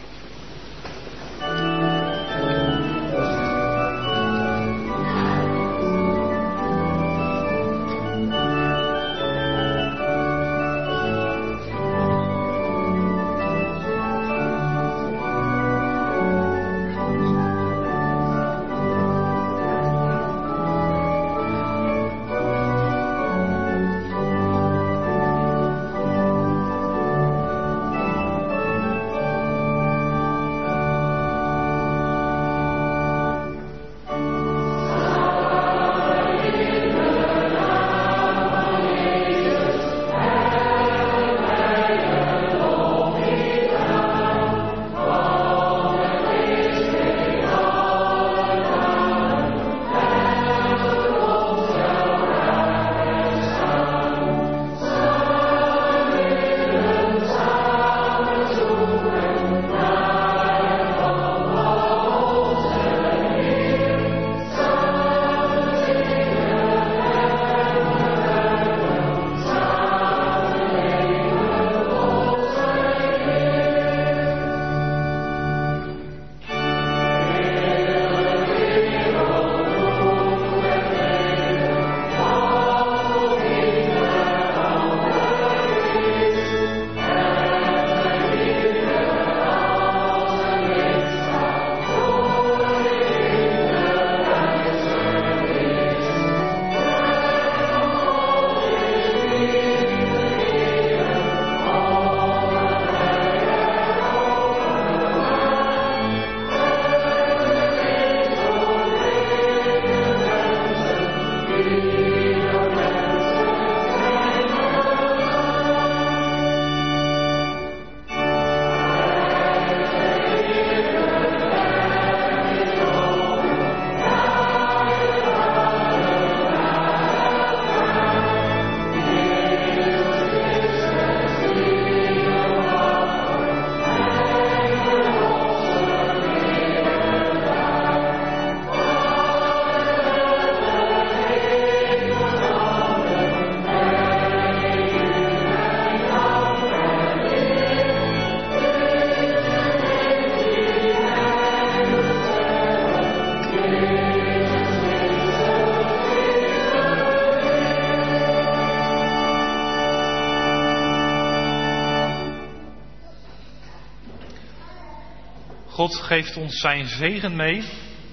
S2: God geeft ons zijn zegen mee.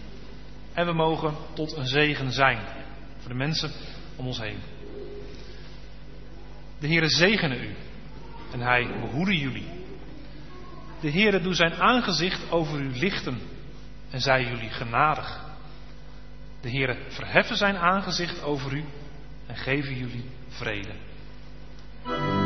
S2: En we mogen tot een zegen zijn. Voor de mensen om ons heen. De Heere zegene u. En hij behoede jullie. De Heere doet zijn aangezicht over u lichten. En zij jullie genadig. De Heere verheffen zijn aangezicht over u. En geven jullie vrede.